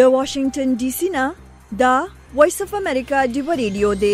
د واشنگټن ډي سي نه دا وایس اف امریکا دی ریډیو دی.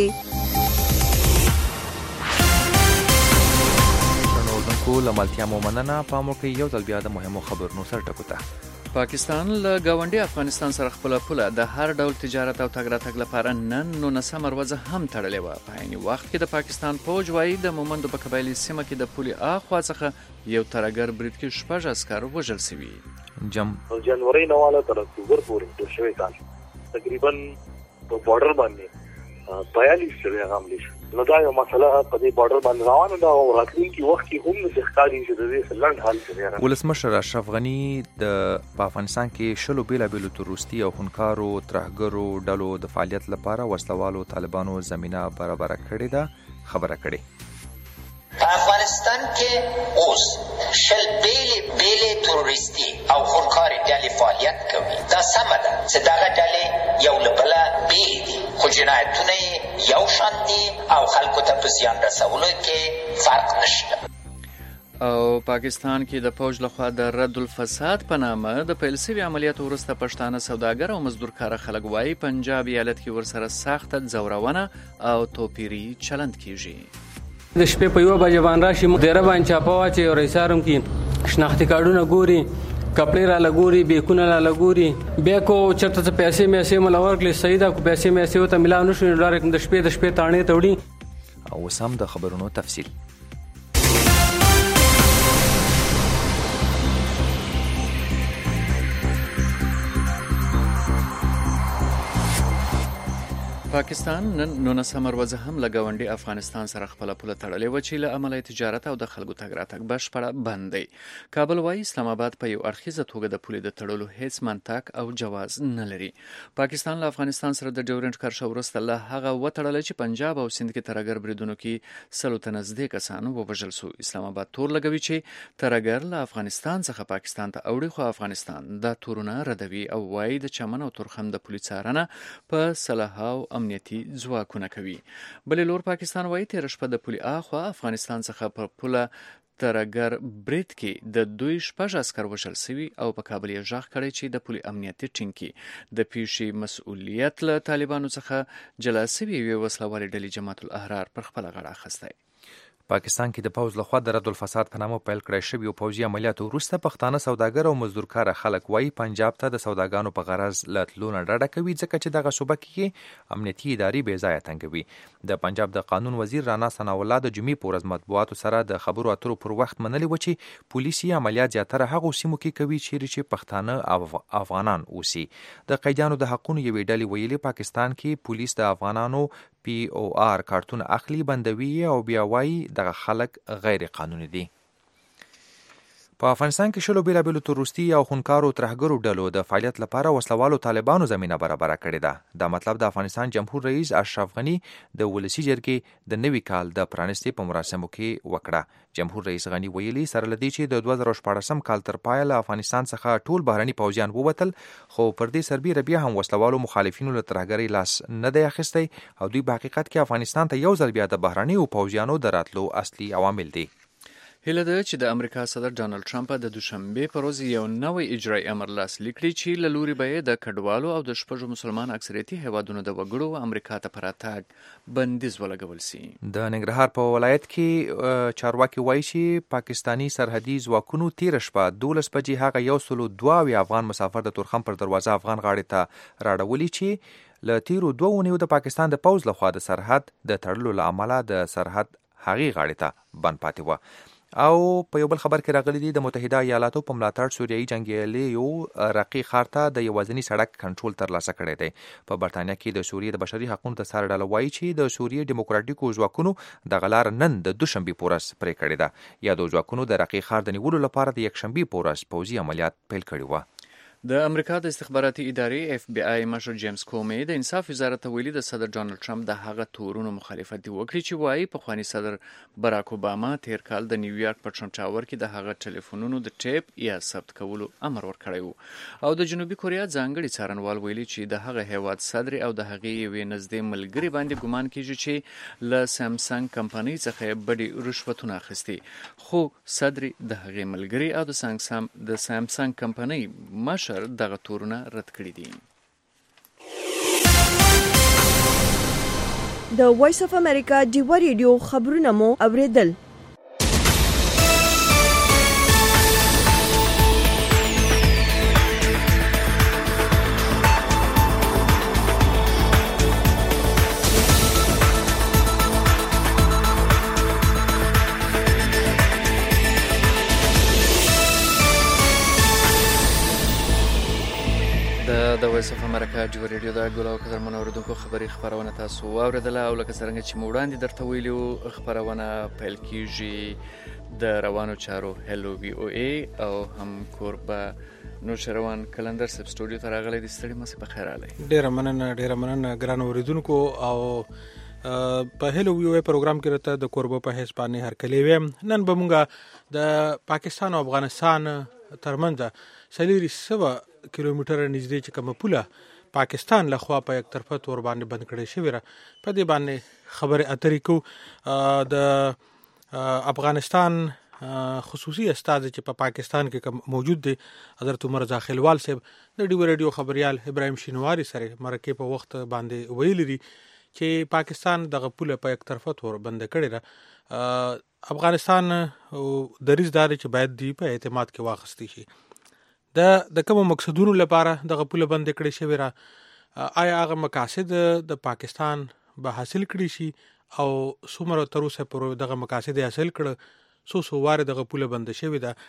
شنوونکو لمالتیا مومننه پامو کې یو ځل بیا د مهمو خبرونو سر ټکو ته. پاکستان له ګاونډي افغانستان سره خپل پوله د هر ډول تجارت او تګ راتګ لپاره نن 19 مروزه هم تړلې و. په عین وخت کې د پاکستان فوج وايي د مومندو په قبایلی سیمه کې د پولي اخوا څخه یو ترګر برید کې 6 عسكر وژل شوي. جنوري نواله تر اکتوبر پورې د شوي کال تقریبا په بارډر باندې 42 شوي حملې شو. نو دا یو مسله په دې بارډر باندې روانه ده او راتلونکي وخت کې هم د ښکاری چې د دې لنډ حل کوي. ولسمشر اشرف غنی په افغانستان کې شلو بیلابیلو تروریستي او خونکارو ترهګرو ډلو د فعالیت لپاره وسلوالو طالبانو زمينه برابر کړې ده خبره کړې. په افغانستان کې اوس شل بیل تروریستي او خونکاري ډلې فعالیت کوي. دا سمه ده چې دغه ډلې یو له بله بیل دي خو جنایتونه یو شان دي او خلکو ته په زیان رسولو کې فرق نشته. او پاکستان کې د فوج لخوا د رد الفساد په نامه د پیل شوي عملیاتو وروسته پښتانه سوداګر او مزدورکار خلک وایي پنجاب ایالت کې ورسره سخته ځورونه او توپیري چلند کیږي. د شپې په 1 بجې باندې راشي ډیره باندې چاپه واچي او رئیسارم کې شناختی کارډونه ګوري کپړې را لګوري بیکونه را لګوري بیا کو چرته څه پیسې مې ملور کړې سیدا کو پیسې مې وته ملا نشو ډایرکټ د شپې تانې توړي. او سم د خبرونو تفصیل. پاکستان نن 19 مروزه هم له ګاونډي افغانستان سره خپل پوله تړلې و چې له عمله تجارت او د خلکو تګ راتګ بشپړه بند دی. کابل وايي اسلام آباد په یو اړخیزه توګه د پولې د تړلو هیڅ منطق او جواز نه لري. پاکستان له افغانستان سره د ډیورنډ کرښه وروسته له هغه وتړل چې پنجاب او سند کې ترګر بریدونو کې سلو ته نږدې کسان ووژل شو. اسلام آباد تور لګوي چې ترګر له افغانستان څخه پاکستان ته اوړي خو افغانستان دا تورونه ردوي او وايي د چمن او تورخم د پولیس څارنه په صلاحو امنیتي ځواکونه کوي. بلې لور پاکستان وايي تیر شپه د پولي اخوا افغانستان څخه په پوله ترګر برید کې د دوی 6 عسكر وژل شوي او په کابل یې ژغ کړی چې د پولي امنیتي ټینګي د پیښې مسؤلیت له طالبانو څخه جلا شوي وي وسلوالې ډلې جماعت الاحرار پر خپل غاړه اخیستی. پاکستان کې د پوز لخوا د رد الفساد په نامه پیل کړی شوی او پوځي عملیاتو وروسته پښتانه سوداګر او مزدورکار خلک وایي پنجاب ته د سوداګانو په غرض لتلونه ډډه کوي ځکه چې دغه صوبه کې امنیتي ادارې بې ځایه تنګوي. د پنجاب د قانون وزیر رانا ثناء الله د جمعې په ورځ مطبوعاتو سره د خبرو اترو پر وخت منلي و چې پولیسي عملیات زیاتره هغو سیمو کې کوي چیرې چې پښتانه افغانان اوسي. د قیدیانو د حقونو یوې ډلې ویلي پاکستان کې پولیس د افغانانو POR کارتون اخلي بندوي او بیا وایي دغه خلک غیر قانوني دي. په افغانستان کې شلو بیلابیلو تروریستي او خونکارو ترهګرو ډلو د فعالیت لپاره وسلوالو طالبانو زمينه برابر کړې ده. دا مطلب د افغانستان جمهور رئیس اشرف غنی د ولسی جرګې د نوي کال د پرانستي په مراسمو کې وکړه. جمهور رئیس غنی ویلي سره لدی چې د 2014 کال تر پایه له افغانستان څخه ټول بهرني پوځیان ووتل خو پر دې سربیره بیا هم وسلوالو مخالفینو له ترهګرۍ لاس نه دی اخیستی او دوی په حقیقت کې افغانستان ته یو ځل بیا د بهرني پوځیانو د راتلو اصلي عوامل دي. هیله ده چې د امریکا صدر ډانلډ ټرمپ د دوشنبه پر ورځ یو نوی اجرایي امر لاسلیک کړي چې له لوري به د کډوالو او د شپږو مسلمان اکثریتي هیوادونو د وګړو امریکا ته پر راتګ بندیز ولګول شي. د ننګرهار په ولایت کې چارواکي وایي چې پاکستانی سرحدي ځواکونو تیر شپه 12 بجې هغه 102 افغان مسافر د تورخم پر دروازه افغان غاړې ته راړولي چې له تیرو 2 اونیو د پاکستان د پوځ لخوا د سرحد د تړلو له امله د سرحد هغې غاړې ته بند پاتې و. او په یو بل خبر کې راغلي دي د متحده ایالاتو په ملاتړ سوریایي جنگیالي یو رقي ښار ته د یوازینی سړک کنټرول ترلاسه کړی دی. په برتانیا کې د سوریې د بشري حقوقو د سر ډله وایي چې د سوریې دیموکراتیکو ځواکونو د غلار نن د دوشنبه پورس پرې کړی ده. یا د ځواکونو د رقي ښار د نیولو لپاره د یکشنبه پورس پوځي عملیات پیل کړي و. د امریکا د استخباراتي ادارې FBI مشر جیمز کومي د انصاف وزارت ویلي د صدر ډانلډ ټرمپ د هغه تورونو مخالفت دی وکړي چې وایي پخوانی صدر براک اوباما تیر کال د نیویارک په ټرمپ ټاور کې د هغه ټلیفونونو د ټیپ یا ثبت کولو امر ورکړی و. او د جنوبي کوریا ځانګړي څارنوال ویلي چې د هغه هیواد صدر او د هغې یوې نږدې ملګري باندې ګمان کیږي چې له سامسنګ کمپنۍ څخه بډې رشوتونه اخیستي خو صدر د هغې ملګري او د سامسنګ کمپنۍ مشر دغه تورونه رد کړي دي. د وایس اف امریکا ډیوا ریډیو خبرونه مو اوریدل. د وایس اف امریکا ډیوا ریډیو د ګولو قدرمنو اوریدونکو خبري خبرونه تاسو واوریدله او لکه څنګه چې مو وړاندې درته ویلو خبرونه پیل کیږي د روانو چارو هلو وی او ای او هم کوربه نوشروان کلندر سب سټوډیو ته راغلی د ستړي مسه په خیر علي. ډیره مننه ګران اوریدونکو او په هلو وی او ای پروګرام کې راته د کوربه په حساب باندې هرکلی ویم. نن به مونږه د پاکستان او افغانستان ترمنځ 300 کیلومتره نږدې چې کومه پوله پاکستان له خوا په یک طرفه تور باندې بند کړی شوی را په دې باندې خبره اترې کو. د افغانستان خصوصي استاد چې په پاکستان کې موجود دی حضرت عمر زاخیلوال صاحب د ډیو ریډیو خبريال ابراهیم شینواری سره مرکه په وخت باندې ویل دي چې پاکستان دغه پوله په یک طرفه تور بند کړی را. افغانستان دریځ دار چې باید دی په اعتماد کې واخستې شي د کوم مقصدونو لپاره دغه پوله بند کړی شوی را. آیا هغه مقاصد د پاکستان به حاصل کړي شي او څومره تر اوسه پورې دغه مقاصد حاصل کړه سو واره دغه پوله بند شوی ده.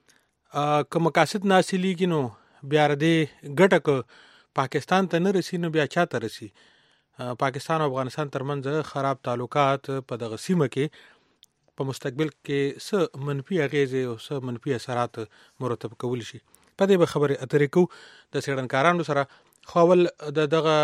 که مقاصد نه حاصلېږي نو بیا دې ګټه پاکستان ته نه رسي نو بیا چاته رسي. پاکستان او افغانستان ترمنځ خراب تعلقات په دغه سیمه کې په مستقبل کې څه منفي اغیزې او څه منفي اثرات مرتب کول شي په دې به خبرې اترې کو د څېړنکارانو سره. خو دغه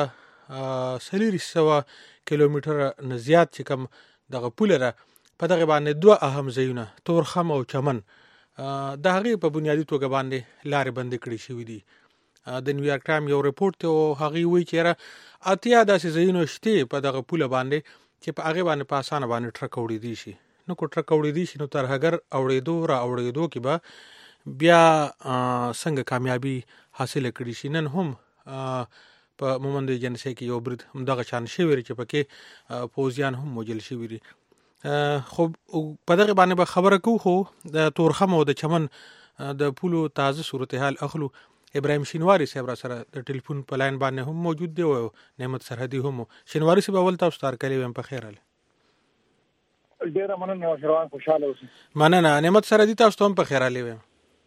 300 کیلومتره نه زیات چې کوم دغه پوله را په دغه باندې دوه اهم ځایونه تورخم او چمن د هغې په بنیادي توګه باندې لارې بندې کړې شوي دي. د نیویارک ټایم یو رپورټ ته هغې وایي چې 80 داسې ځایونه شته په دغه پوله باندې چې په هغې باندې په اسانه باندې ټرک وړېدی شي. نو که ټرک وړېدی شي نو ترهګر اوړېدو را اوړېدو کې به بیا څنګه کامیابی حاصل کړي شي. نن هم په مومند ایجنسی کې یو برید همدغه شان شوی چې پکې پوځیان هم موجل شوي دي. خو په دغه باندې به خبره کوو. خو د تورخم او د چمن د پولو تازه صورتحال اخلو. ابراهیم شینواری صاحب را سره د ټلیفون په لاین باندې هم موجود دی او نعمت سرحدي هم. شینواری صاحب اول تاسو ته هرکلی ویم په خیر علي. ډیره مننه شروان خوشاله اوسئ. مننه نعمت سرحدي تاسو ته هم په خیر علي ویم.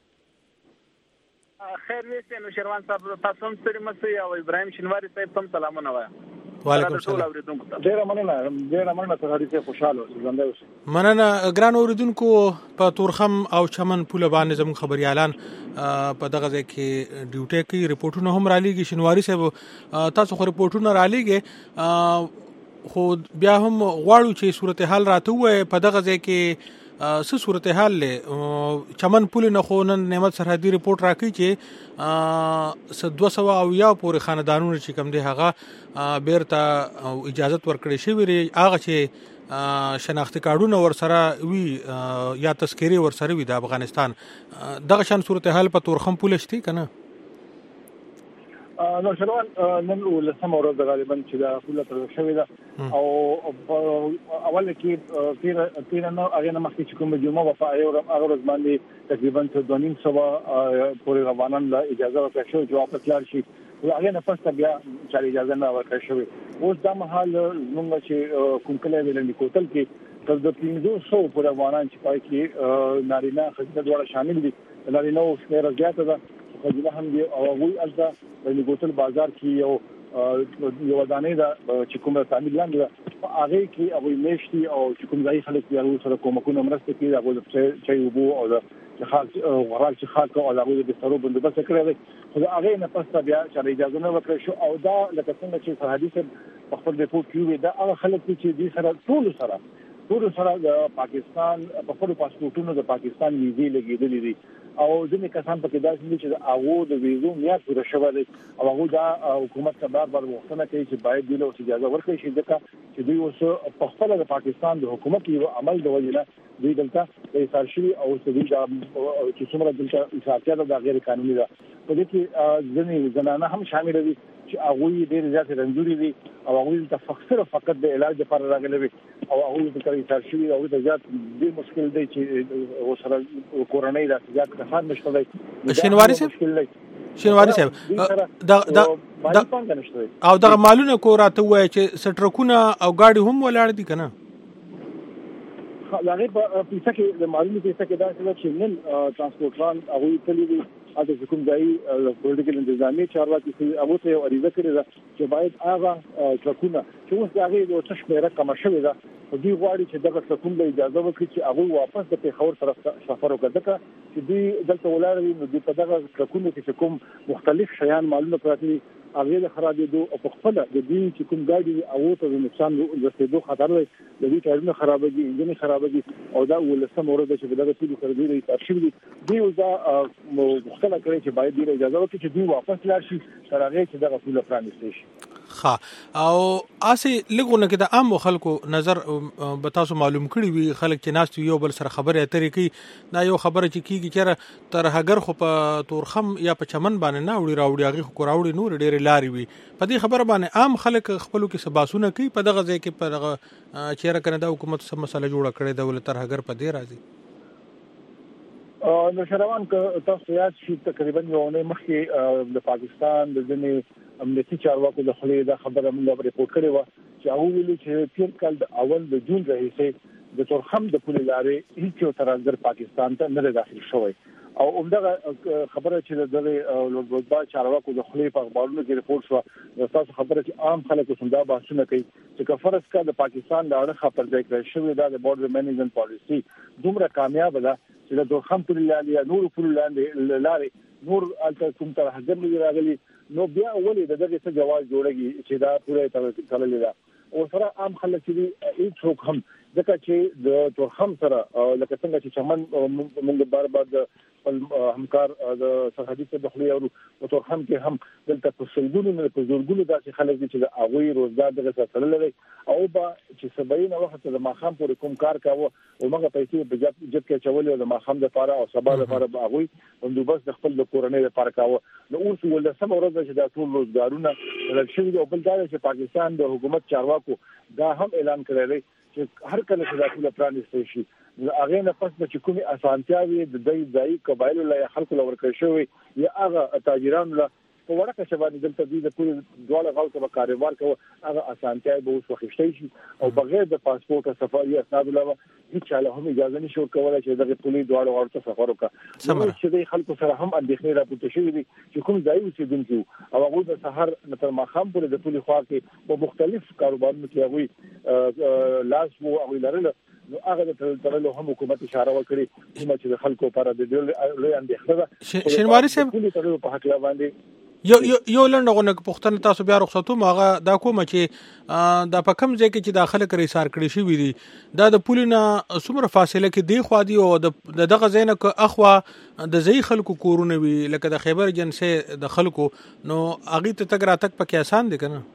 خیر ویسته نو شروان صاحب تاسو هم ستړي مسئ او ابراهیم شینواری صاحب هم سلامونه وایم. وعلیکم السلام. ډیره مننه سرحدي صاحب خوشاله اوسئ ژوندی اوسئ. مننه ګران اوریدونکو. په تورخم او چمن پوله باندې زموږ خبريالان په دغه ځای کې ډیوټي کوي. رپورټونه هم رالیږي. شینواری صاحب تاسو خو رپورټونه رالیږي خو بیا هم غواړو چې صورتحال راته وای په دغه ځای کې څه صورتحال له چمن پوله نه. خو نن نعمت سرحدي رپورټ راکړي چې 200 پورې خاندانونو چې کوم دی هغه بیرته اجازه ورکړي شوی ری. هغه چې شناختی کارډونه ورسره وي یا تذکری ورسره وي د افغانستان دغه شان صورتحال په تورخم پوله شته کنه. نو شروان نن ولسمه ورځ غالبا چې دا پوله تر شوې ده او اول کې تیر نو هغه نه مخکې چې کوم جمعه په هغه ورځ باندې تقریبا 2.5 پورې روانان له اجازه ورکړل شو چې واپس لاړ شي. هغه نه پس بیا چې اجازه نه ورکړل شوې. اوس دا مهال موږ چې کوم کله ویلنی کوتل کې تر د 300 پورې روانان چې پای کې نارینه خځه دواړه شامل دي. نارینه او شمیر زیاته ده خځه هم دي او وی الته د کوتل بازار کې یو ودانې ده چې کومه تعمیل لاندې هغه کې هغه میشتي او چې کوم ځای خلک یې سره کومکونه مرسته کوي هغه چې وبو او د خاص غوړال چې خاص او هغه د سترو بندوبست کړی دی. خو هغه نه پس بیا چې اجازه نه ورکړل شو او دا لکه څنګه چې سرحدي په خپل رپورټ کې دا هغه خلک چې دې سره ټول سره د پاکستان په خپل پاسپورتونو د پاکستان ویزې لګېدلې دي او ځینې کسان پکې داسې دي چې هغه د ویزو میاد پوره شوی دی او هغه دا حکومت ته بار غوښتنه کوي چې باید دوی له اجازه ورکړي چې دوی اوس په خپل د پاکستان د حکومت یو عمل د وجه نه دوی دلته د سارشي او دوی دا چې څومره دلته اساسات د غیر قانوني ده په دې کې ځینې زنانه هم شامل دي چې هغه ډېر زیات رنځوري دي او هغه ته فقط د علاج لپاره راغلي وي او هغه د کوي سارشي او د زیات ډېر مشکل دی چې وسره کورونی د زیات کسان نشته دی شینواری صاحب او دا مالونه کو راته وای چې سټرکونه او گاډي هم ولاړ دي کنه هغه په پیسه کې د مالونو پیسه کې دا چې نن ترانسپورټران هغه تللی دي اته کوم ځای پولیټیکل انتظامی چارواکي هغه ته اړیزه کړې ده چې باید هغه ټرکونه چې اوس هغه د تشمیره کم شوی ده دوی غواړي چې دغه ټرکونه له اجازه ورکړي چې هغه واپس د پیښور طرف سفر وکړي چې دوی دلته ولاړ وي نو دوی په دغه ټرکونو کې کوم مختلف شیان مالونه پراته دي هغه د خرابېدو او په خپل د دوی چې کوم ګاډي او ته د نقصان رسیدو خطر دی د دوی ټایرونه خرابېږي انجن خرابېږي او دا ولسم ورته چې دغه ټول کړي دي ترشیب دي دوی دا مختلف کړي چې باید دوی اجازه ورکړي چې دوی واپس لاړ شي تر هغه چې دغه ټول پرانیستي شي ها او اسی لګونه کې د عام خلکو نظر به تاسو معلوم کړی وي خلک چې ناس یو بل سره خبرې اترې کوي دا یو خبره چې کیږي چې تر هغه خو په تورخم یا په چمن باندې نه وړي راوړي هغه خو راوړي نور ډېر لاري وي په دې خبره باندې عام خلک خپلو کې سباسونه کوي په دغه ځای کې په دغه چیرې کنه د حکومت سم مسله جوړه کړې ده ول تر هغه په دې راځي نو شروان که تاسو یاد شي تقریبا یو نه مخکې د پاکستان د ځینې امنیتي چارواکو د خلې د خبره موږ ریپورت کړې و چې هغه ویلي چې تیر کال د اول د جون راهیسې د تورخم د پولې لارې هیڅ یو ترانزیت پاکستان ته نه داخل شوی او همدغه خبره چې د لوړ چارواکو د خلې په اخبارونو کې ریپورت شو تاسو خبره چې عام خلکو څنګه بحثونه کوي چې کفرس کا د پاکستان د اړه خبر ځای کړی شوی دا د بورډر مینجمنت پالیسی دومره کامیاب ده چې د تورخم پولې لارې نور پولې لارې نور الته کوم تر هغه نه راغلي نو بیا ولې دغه څه جواز جوړیږي چې دا پوره تړلې ده او سره عام خلک چې هیڅ هم ځکه چې د تورخم سره لکه څنګه چې چمن موږ بار د همکار د سرحدي تدخلي او تورخم کې هم دلته په سلګونو نه په زورګونو داسې خلک چې د هغوی روزګار دغه سره لري او با چې سبعین وخت د ماخام پورې کوم کار کاوه او موږ پیسې په جب کې چولې د ماخام لپاره او سبا لپاره به هغوی بندوبست د خپل د کورنۍ لپاره کاوه نو اوس ولسم ورځ چې د ټول روزګارونه لږ او بل دا چې پاکستان د حکومت چارواکو دا هم اعلان کړی دی چې هر کله چې د ټول پرانیستي شي هغه نه پس چې کومي اسانتیاوي د ځای قبایل له خلکو لور کړی شوی یا هغه تاجرانو له په ورکه شبانه دلته د ټول دواله غوښته به کاروبار کوي هغه اسانتیاوي به اوس وخښتي شي او بغیر د پاسپورت او سفاري اسناد علاوه هیڅ له هم اجازه نشو کولای چې دغه ټول دواله غوښته سفر وکړي نو چې د خلکو سره هم اندېښنې راپورته شوې دي چې کوم ځای اوسېدونکي او هغه د سحر تر ماخام پورې د ټول خوا کې په مختلف کاروبارونو کې هغه لاس وو او لرله نو هغه د ترلو هم حکومت اشاره وکړي چې د خلکو لپاره د لوی اندېښنه ده شینواری صاحب ټول ترلو په حق باندې یو لنډغونه پښتنه تاسو بیا رخصتو ماغه دا کومه چې دا په کم ځای کې چې داخله کړی سار کړی شي وي دا د پولینا څومره فاصله کې دی خو دی او دغه ځای نه اخوا د ځای خلکو کورونه وي لکه د خیبر جنسه د خلکو نو اغه ته تک راتک پکې آسان دي کنه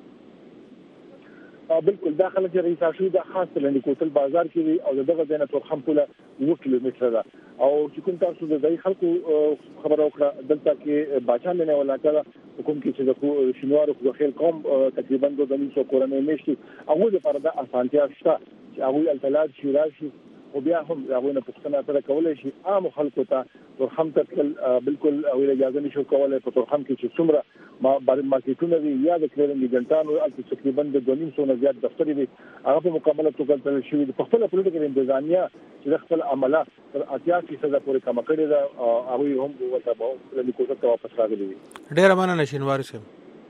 بالکل داخله چې رئیس شوی د خاص لنډ کوتل بازار کې او دغه ځای نه تورخم پوله 1 کیلومتر ده او چې کوم تاسو د ځای خلکو خبر وکړه دلته کې باچان نه ولاکه حکومت کې چې د شینوارو خو خیل قوم تقریبا 200 کورنۍ نشي هغه لپاره د اسانتیا شته چې هغه التلاج شي راشي او بیا هم هغه نه پښتنه سره کولای شي عام خلکو ته تورخم تکل بالکل او اجازه نشو کولای په تورخم کې چې څومره مارکیټونه دي یا د کلرنګ جنټانو الته تقریبا د 200 نه زیات دفتر دي هغه په مکمله توګه تل شوی د خپل پولیټیکل انتظامیه چې خپل عمله تر 80% پورې کم کړی دا هغه هم ورته په لیکوټه ته واپس راغلي ډیر مننه شینواری صاحب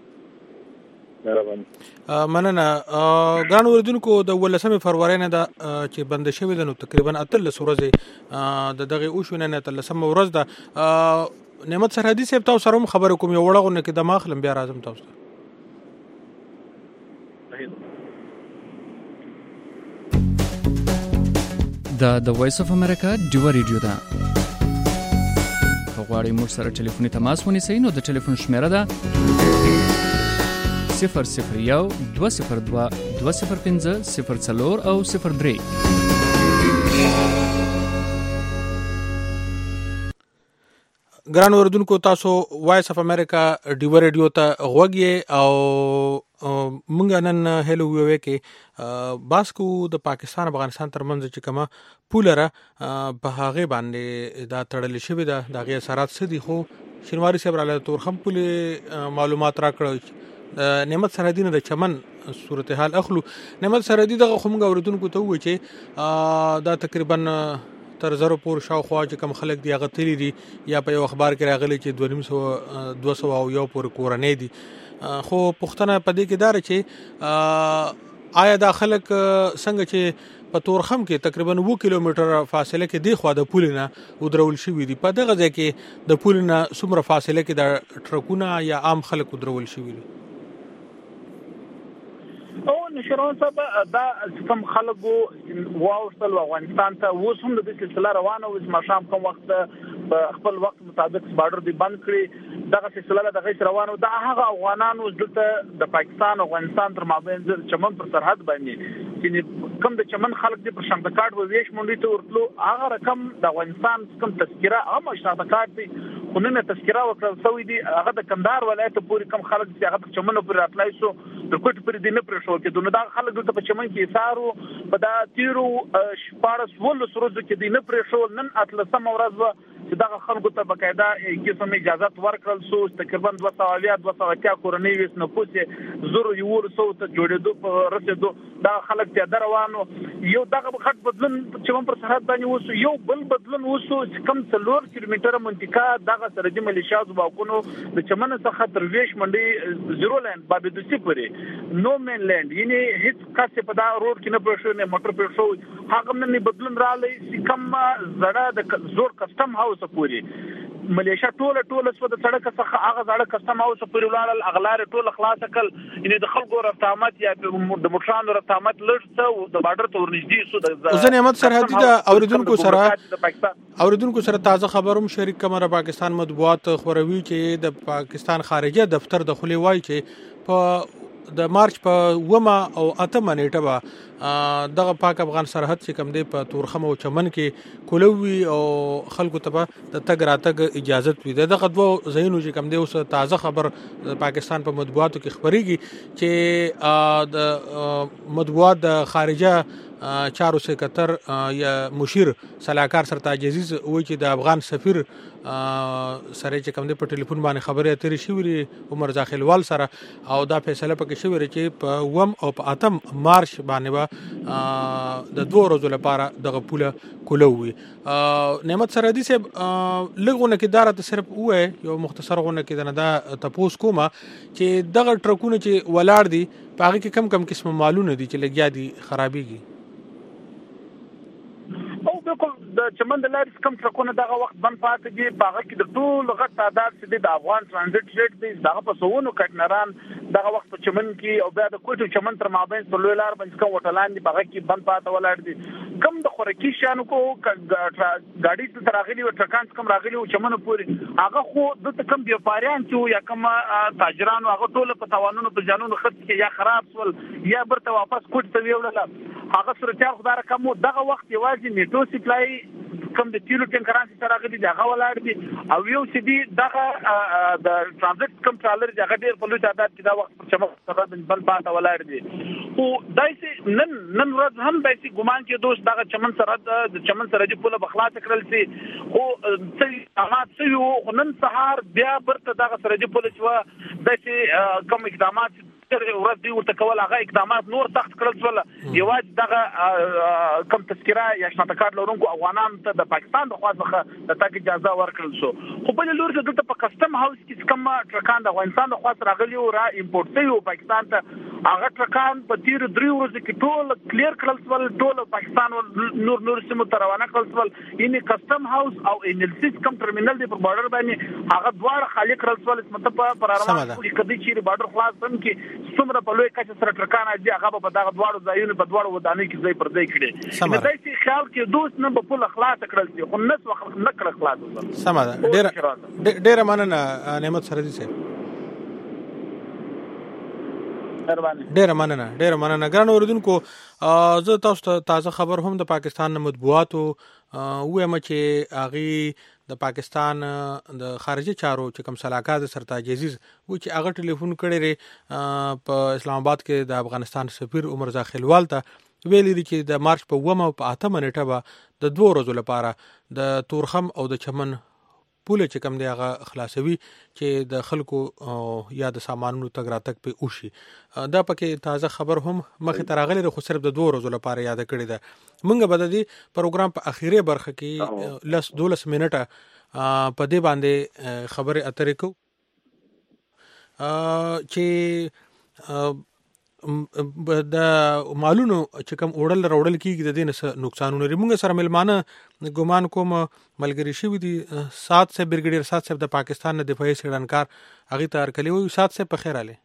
مننه ګران اوریدونکو د 18 فروری نه چې بند شوی د نو تقریبا 13 ورځې د دغه اوښونه نه 13 ورځ ده نعمت سرحدي صاحب تاسو سره خبرې کوم یو وړغونه کې د ماخلم بیا راځم تاسو د وایس اف امریکا ډیو ریډیو ده غواړئ موږ سره ټلیفوني تماس ونیسئ نو د ټلیفون شمیره ده 001 202 205 04 او 03. ګران اوردونکو تاسو وایس اف امریکا ډیو ریډیو ته غوږی او مونږ نن هلو ویو کې باسکو د پاکستان او افغانستان ترمنځ چې کومه پولره په هغه باندې دا تړل شوی دا دغه اثرات سدي خو شینواری صاحب را تورخم پولې معلومات راکړل. نعمت سرحدی نه د چمن صورتحال اخلو. نعمت سرحدی دغه خو موږ اوردونکو ته وایي چې دا تقریبا تر زرو پور شاوخوا چې کوم خلک دی هغه تللی دي یا په یو اخبار کې راغلی چې 200 او یو پور کورنۍ دي. خو پښتنه پدې کې دار چې آیا دا خلک څنګه چې په تورخم کې تقریبا 2 کیلومتر فاصله کې دی خو د پولینه ودرول شوی دي. په دغه ځای کې د پولینه څومره فاصله کې د ټرکونه یا عام خلک ودرول شوی دي؟ او نشرون صاحب دا کوم خلکو واوصل افغانستان ته اوس هم د سلسله روانه او مشام کوم وخت په خپل وخت مطابق بارډر دی بند کړی دغه سلسله د غیر روانه دا هغه افغانانو دلته د پاکستان او افغانستان تر مابین د چمن پر سرحد باندې چې کوم د چمن خلک د پر شنبه کارت ویش مونږ ته ورتلو هغه رقم د افغانستان کوم تذکره هم شنبه کارت دی خو نه تذکره ورکړل شوې دي هغه د کندهار ولایت پورې کم خلک چې هغه چمن پر راتلای شو د کوټ پر دینه پر شو کې دونه دا خلک د په چمن کې سارو په دا تیرو شپارس ول سروز کې دینه پر شو نن اتلسم ورځ چې دا خلکو ته بقاعده قسم اجازه ورکړل شو تقریبا 200 کورنۍ وس نه پوسه زور یو ورسو ته جوړېدو په رسېدو دا خلک ته دروانو یو دغه خط بدلون چې پر سرحد باندې وسو یو بل بدلون وسو کم 3 کیلومتر منطقه دغه سره د ملیشیاو باکونو د چمن څخه تر ویش منډي زیرو لاند بابي دوسی پورې نو مین لند یعنی هیڅ کاسه په دا روډ کې نه پرشو نه موټر پرشو هغه نه بدلون رالی کم زړه د زور کسٹم هاوس پوری ملیشیا ټوله سو د سړک څخه هغه ځړه کسٹم هاوس پوری ولال اغلار ټوله خلاص کړ یعنی د خلکو رفتامت یا د موټرانو رفتامت لړته او د بارډر ته ورنږدې سو د ځنه احمد سرحدی د اوریدونکو سره تازه خبروم شریک کمره پاکستان مطبوعات خوروي چې د پاکستان خارجه دفتر د خولي وای چې په د مارچ په 9 او 8 نیټه به دغه پاک افغان سرحد چې کوم دی په تورخم او چمن کې کولوي او خلکو ته د تګ راتګ اجازه وي. دغه دوه ځایونو چې کوم دی اوس تازه خبر پاکستان په مطبوعاتو کې خبريږي چې د مطبوعات د خارجه چارو سکرټر یا مشیر صلاحکار سرتاج عزیز وایي چې د افغان سفیر سره چې کوم دی په ټلیفون باندې خبرې اترې شوې عمر داخلوال سره او دا فیصله پکې شوې چې په 9 او په 8 مارچ باندې د 2 ورځې لپاره دغه پوله کولوي. نعمت سرحدی صاحب لګونه کې دارته صرف وای یو مختصر غونه کې دا تپوس کومه چې دغه ټرکونه چې ولاړ دي پاغه کې کم قسم مالونه دي چې لګیا دي خرابيږي او بالکل د چمن د لارې کم ټرکونه دغه وخت بند پاتې دي باغ کې د ټول غټ تعداد چې د افغان ترانزیت ریټ دی دغه په سوونو کټنران دغه وخت په چمن کې او بیا د کوټو چمن تر مابین په لوی لار باندې کوم وټلان دي باغ کې بند پاتې ولاړ دي کم د خورکی شانو کو گاډي ته راغلي او ټرکان کم راغلي او چمن پورې هغه خو د کم بیاپاریان چې یا کم تاجرانو هغه ټول په توانونو په جانونو خرڅ کې یا خراب سول یا برته واپس کوټ ته ویول هغه سره خدای رقم دغه وخت یوازې نیټو سپلای کم د تیلو ټینکران چې راغلي دغه ولاړ دي او یو چې دی دغه د ترانزیت کم ټرالر دغه ډیر په لوی تعداد کې دا وخت پر چمن سره بل پاته ولاړ دي او دایسي نن ورځ هم دایسي ګمان کې دوست دغه چمن سره د چمن سره دی په بخلاص کړل سي او اقدامات سيو نن سهار بیا برته دغه سره دی په لچوا دایسي کم اقدامات ورځ دی ورته کول هغه اقدامات نور تخت کړل ول یواز دغه کم تذکره یا شناخت کارت لرونکو افغانان ته د پاکستان د خواڅخه د تګ اجازه ورکړل شو خو بل لور ته په کسٹم هاوس کې کم ټرکان د افغانستان د خواڅ راغلي او را امپورټ شوی پاکستان ته هغه ټرکان په تیر 3 ورځې کې ټول کلیر کړل سول، ټول پاکستان نور سیمو ته روانه کړل سول. یعنی کسٹم هاوس او ان ال سی کم ټرمینل دی پر بارډر باندې هغه دواړه خالي کړل سول. مطلب پر روان کې کدي چې بارډر خلاص هم کې څومره په لوی کچه سره ټرکان دي هغه په دغه دواړو ځایونو په دواړو ودانۍ کې ځای پر ځای کړي. نو دای چې خیال کې دوست نه په پوله خلاص کړل دي خو نس وخت نه کړل خلاص. سم ده. ډېر مننه نعمت سردي صاحب. ډېر مننه ګران اوریدونکو. زه تاسو ته تازه خبر هم د پاکستان مطبوعاتو وایم چې هغه د پاکستان د خارجي چارو چې کوم صلاحکار سرتاج عزیز و چې هغه ټلیفون کړی په اسلام آباد کې د افغانستان سفیر عمر رضا خیلوال ته ویلي دي چې د مارچ په 9 او په 8 نیټه به د 2 ورځې لپاره د تورخم او د چمن پوله چې کوم دی هغه خلاصوي چې د خلکو یا د سامانونو تګ راتګ په اوشي. دا پکې تازه خبر هم مخې ته راغلی خو صرف د 2 ورځې لپاره یاد کړی ده. موږ به د دې پروګرام په اخیری برخه کې 12 منټه په دې باندې خبرې اترې کوو چې د مالونو چې کوم وړل کیږي د دې نه نقصانونه لري. موږ سره ملمانه ګمان کوم ملګری شوی دي سات سے برګډیر سات سے د پاکستان نه دفاعي سړنکار هغه تار کلی وي. سات سے په خیر आले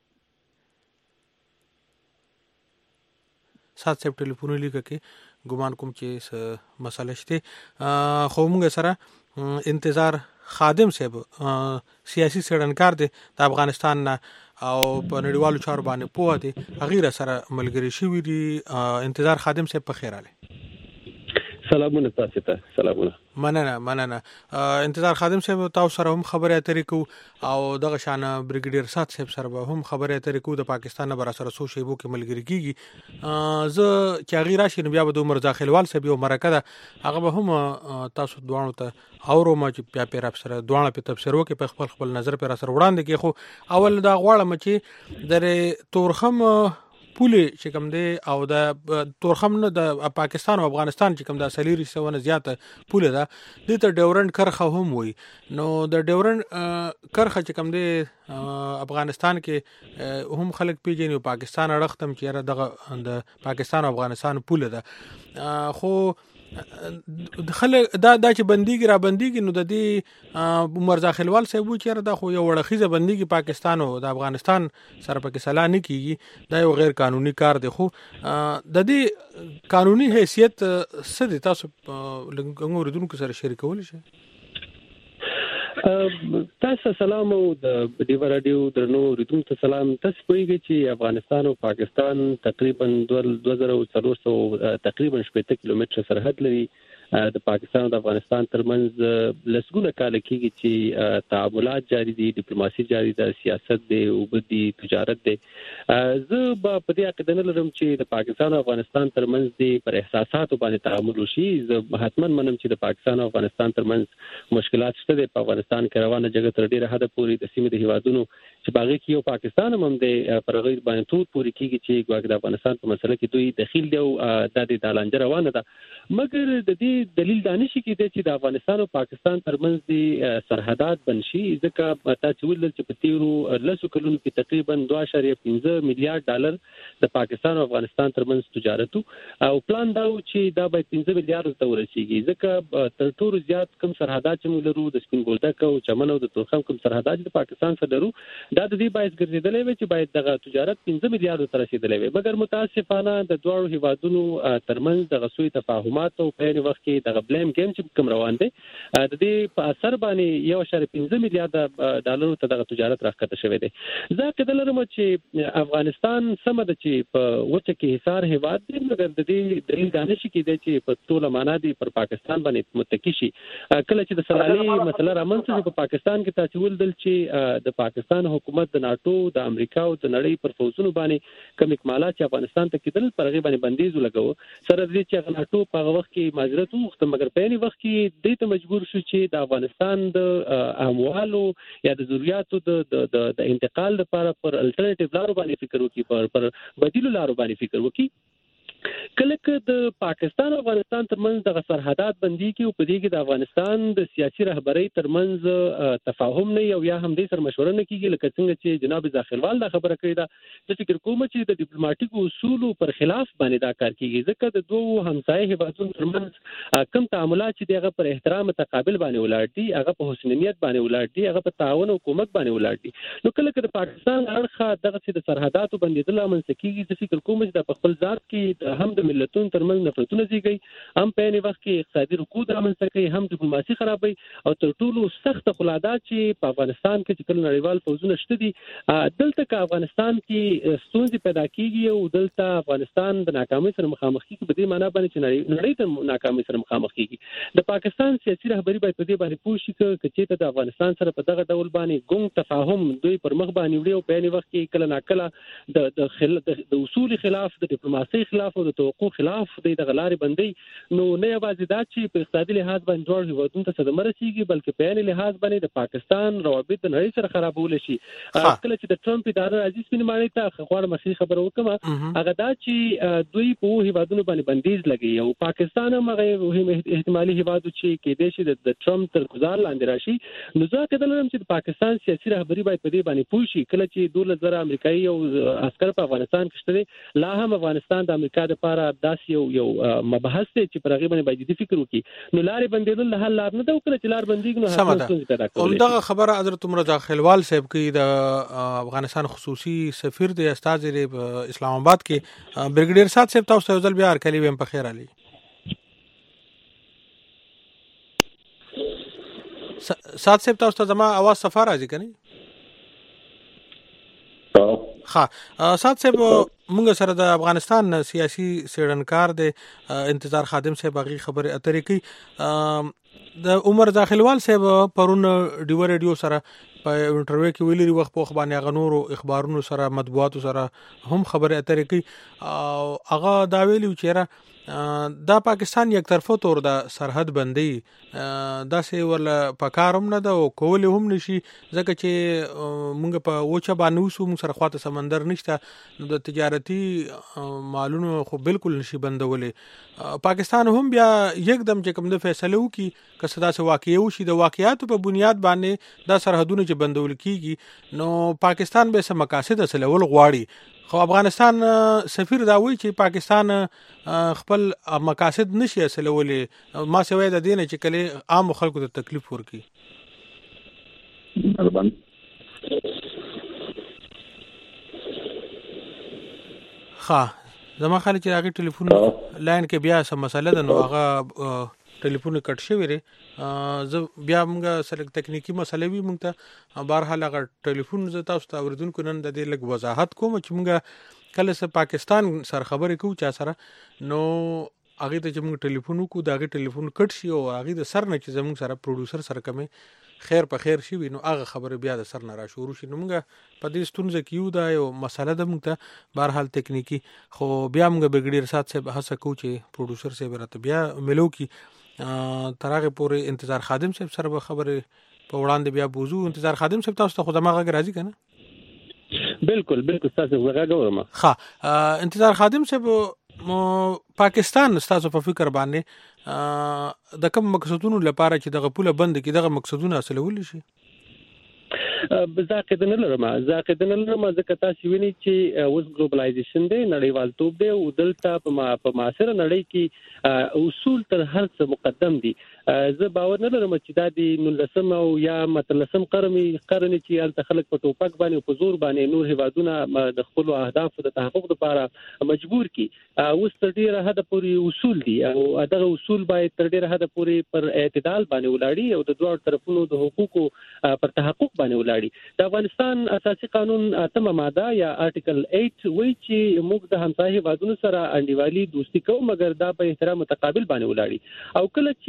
سات سے ټلیفون لیکه کې ګمان کوم چې مسله شته. خو موږ سره انتظار خادم صاحب سیاسي سړنکار دی د افغانستان نه او په نړیوالو چارو باندې پوهه دي غیر سره ملګری شوی دي. انتظار خادم صاحب په خیر आले. سلامونه تاسو ته. سلامونه. مننه. انتظار خادم صاحب تاسو سره هم خبرې اترې کو او دغه شان برګډیر سات صاحب سره هم خبرې اترې کو. د پاکستان بر سره سو شیبو کې ملګری کیږي. زه چې غیر راشي نو بیا به د عمر رضا خیلوال صاحب یو مرکه ده هغه به هم تاسو دوانو ته اورو ما چې بیا پیر افسر دوانو په تفسیر وکي په خپل نظر پر اثر وړاندې کې. خو اول دا غواړم چې د تورخم پولې چې کوم دی او د تورخم نه د پاکستان او افغانستان چې کوم د اصلي ریسونه زیاته پولې ده د ته ډیورنډ کرخه هم وي. نو د ډیورنډ کرخه چې کوم دی افغانستان کې هم خلک پیژني او پاکستان اړختم چې دغه د پاکستان او افغانستان پوله ده. خو خلک دا چې بنديږي را بنديږي نو د دې عمر رضا خیلوال صاحب چې دا خو یو وړخیزه بنديږي پاکستان او د افغانستان سره پکې سلا نه کیږي. دا یو غیر قانوني کار دی. خو د دې قانوني حیثیت څه دی تاسو لږ اوریدونکو سره شریکول شي؟ تاسو سلام او د دیو رادیو درنو اوریدونکو ته سلام. تاسو پوهیږئ چې افغانستان او پاکستان تقریبا 2400 تقریبا 70 کیلومتر سرحد لري. د پاکستان او د افغانستان ترمنځ لسګونه کال کېږي چې تعاملات جاری دي، ډیپلوماسي جاری ده، سیاست دی، وګړي تجارت دی. زه په دې عقیده نه لرم چې د پاکستان او افغانستان ترمنځ دی پر احساساتو باندې تعامل وشي. زه حتما منم چې د پاکستان او افغانستان ترمنځ مشکلات شته دي. په افغانستان کې روانه جګړه تر ډیره حده پورې د سیمې د هیوادونو چې باغې کې یو پاکستان هم دی پر غیر باندې ټول پورې کېږي چې ګواکې د افغانستان په مسله کې دوی دخیل دی او د دالانجه روانه ده. مګر د دې دلیل دا نشي کېدی چې د افغانستان او پاکستان ترمنځ د سرحدات بند شي، ځکه تاسو ویل چې په تیرو 10 کلونو کې تقریبا 2.15 میلیارډ ډالر د پاکستان او افغانستان ترمنځ تجارت او پلان دا و چې دا به 15 میلیارډ ته ورسیږي. ځکه تر ټولو زیات کم سرحدات چې موږ لرو د سپین بولدک او چمن او د تورخم کم سرحدات د پاکستان سره لرو، دا د دې باعث ګرځیدلې وي چې باید دغه تجارت 15 میلیارډ ته رسیدلې وي. مګر متاسفانه د دوه هیوادونو ترمنځ د غسوی تفاهمات او په یوه وخت کې د بلیم گیم چې کوم روان دي د دې په اثر باندې 1.15 میلیارډ ډالر ته د تجارت راکته شوی دی. زه کله لرم چې افغانستان سم د چې په وچه کې حصار هیواد دی، مګر د دې دلیل دا نشي کېدی چې په ټوله معنا دی پر پاکستان باندې متکی شي. کله چې د سلالي مسله رامنځته په پاکستان کې تاسو ولدل چې د پاکستان حکومت د ناتو د امریکا او د نړۍ پر فوجونو باندې کوم اکمالات چې افغانستان ته کېدل پر غي باندې بندیز ولګاو سره د دې چې ناتو په وخت کې معذرت وغوښته، مګر په یوه وخت کې دې ته مجبور شو چې د افغانستان د اموالو یا د ضرورتو د انتقال لپاره پر الټرنیټیو لارو باندې فکر وکړي، پر بدیلو لارو باندې فکر وکړي. کله چې د پاکستان او افغانستان ترمنځ د سرحدات بندي کې او په دې کې د افغانستان د سیاسي رهبرۍ ترمنځ تفاهم نه یو یا هم د سر مشوره نه کیږي لکه څنګه چې جناب ځاخیلوال دا خبره کړې ده د فکر کوم چې د ډیپلوماټیکو اصولو پر خلاف باندې دا کار کیږي ځکه د دوه همسایه هیوادونو ترمنځ کوم تعاملات چې دغه پر احترام تقابل باندې ولاړ دي هغه په حسن نیت باندې ولاړ دي هغه په تعاون او کومک باندې ولاړ دي نو کله چې د پاکستان اړخ دغه چې د سرحداتو بندیدل امنځ کیږي د فکر کوم چې د خپل ذات کې هم د ملتونو ترمنځ نفرتونه زیږي هم په یوه وخت کې اقتصادي رکود رامنځته کوي هم ډیپلوماسي خرابوي او تر ټولو سخت خلادات چې په افغانستان کې چې کله نړیوال فوجونه شته دي دلته کې افغانستان کې ستونزې پیدا کیږي او دلته افغانستان د ناکامۍ سره مخامخ کیږي په دې معنی باندې چې نړۍ ته ناکامۍ سره مخامخ کیږي د پاکستان سیاسي رهبری باید په دې باندې پوه شي چې د افغانستان سره په دغه ډول باندې ګونګ تفاهم دوی پر مخ باندې وړي او په یوه وخت کې کله ناکله د اصول خلاف د ډیپلوماسي خلاف او د توقع خلاف د غلاري بندي نو نه یوازې دا چې په اقتصادي لحاظ باندې ډول هیوادونو ته صدمه رسیږي بلکې په عین لحاظ باندې د پاکستان روابط د نړۍ سره خرابول شي کله چې د ټرمپ اداره عزیز بن مانی ته خبره مخې خبره وکړه هغه دا چې دوی په هیوادونو باندې بندیز لګي او پاکستان هم هغه احتمالي هیوادو چې کې د شي د ټرمپ تر گزار لاندې راشي نو ځکه دلته چې د پاکستان سیاسي رهبری باید په دې باندې پوه شي کله چې 2000 امریکایي او عسكر په افغانستان کې شته لا هم افغانستان د امریکا لپاره داسې یو مبحث دی چې پر هغه باندې باید جدي فکر وکړي نو لارې بندیدل له حل لار نه ده او کله چې لار بندیږي نو هغه څه پیدا کوي همدغه خبره حضرت عمر ځاخیلوال صاحب کې د افغانستان خصوصي سفیر دی استاد اسلام آباد کې بریګیډیر سات صاحب تاسو ته ځل بیا کلی ویم په خیر علي سات صاحب تاسو ته زما आवाज صفه راځي کني ها سات صاحب موږ سره د افغانستان سیاسي سیړنکار دی انتظار خادم صاحب هغه خبره اترې کوي د عمر ځاخیلوال صاحب پرون ډیو ریډیو سره په انټرویو کې ویلي وخت په خبرونه غنورو اخبارونو سره مطبوعاتو سره هم خبره اترې کوي او هغه دا ویلي چې دا پاکستان یک طرفه تور د سرحد بندي دا سه ول پکاروم نه دا او کول هم نشي ځکه چې موږ په وچه باندې وسو موږ سره خواته سمندر نشته نو د تجارتي مالونو خو بالکل نشي بندولې پاکستان هم بیا یکدم چې کوم د فیصله وکي که صدا سه واقعي وشي د واقعیاتو په بنیاد باندې دا سرحدونه چې بندول کیږي نو پاکستان به سم مقاصد اصلول غواړي خو افغانستان سفیر دا وایي چې پاکستان خپل مقاصد نشي اصلولې ما سوي د دین چې کله عام خلکو ته تکلیف ورکي ها زما خالي چې هغه ټلیفون لاین کې بیا سم مسله ده نو هغه ټلیفون کټ شوی ری زه بیا موږ سره تکنیکی مسله وی موږ ته بهرحال هغه ټلیفون ز تاسو ته اوریدونکو نن د دې لږ وضاحت کوم چې موږ کله سره پاکستان سره خبرې کوو چا سره نو هغه ته چې موږ ټلیفون وکړو دا هغه ټلیفون کټ شي او هغه د سر نه چې زموږ سره پروډوسر سره کمه خیر په خیر شي نو هغه خبره بیا د سر نه را شروع شي نو موږ په دې ستونزه کې یو دا یو مسله ده موږ ته بهرحال تکنیکی خو بیا موږ بریګیډیر سات صاحب هڅه کوو چې پروډوسر صاحب راته بیا ملو کی ترغه پورې انتظار خادم صاحب سره خبره په وړاندې بیا بوزو انتظار خادم صاحب تاسو ته خو دماغه راځي کنه بالکل تاسو وګورم ها انتظار خادم صاحب پاکستان تاسو په فکر باندې د کوم مقصدونو لپاره چې دغه پوله بند کې دغه مقصدونه اصلول شي ځکه د نلرم ځکه تاسو وینئ چې اوس ګلوبلایزیشن دی نړیوالتوب دی او دلته په معاصره نړۍ کې اصول تر هر څه مقدم دي زه باور نه لرم چې دا د 19 او یا 13 قرن چې الته خلک په ټوپک باندې په زور باندې نور هیوادونه د خپل اهداف د تحقق لپاره مجبور کی اوس تر ډیره حد پورې اصول دي او دغه اصول باید تر ډیره حد پورې پر اعتدال باندې ولاړی او د دوه طرفونو د حقوقو پر تحقق باندې ولاړی د افغانستان اساسي قانون 8 ماده یا آرټیکل 8 وایي چې موږ د همسایه هیوادونو سره انډیوالي دوستي کوو مګر دا په احترام متقابل باندې ولاړی او کله چې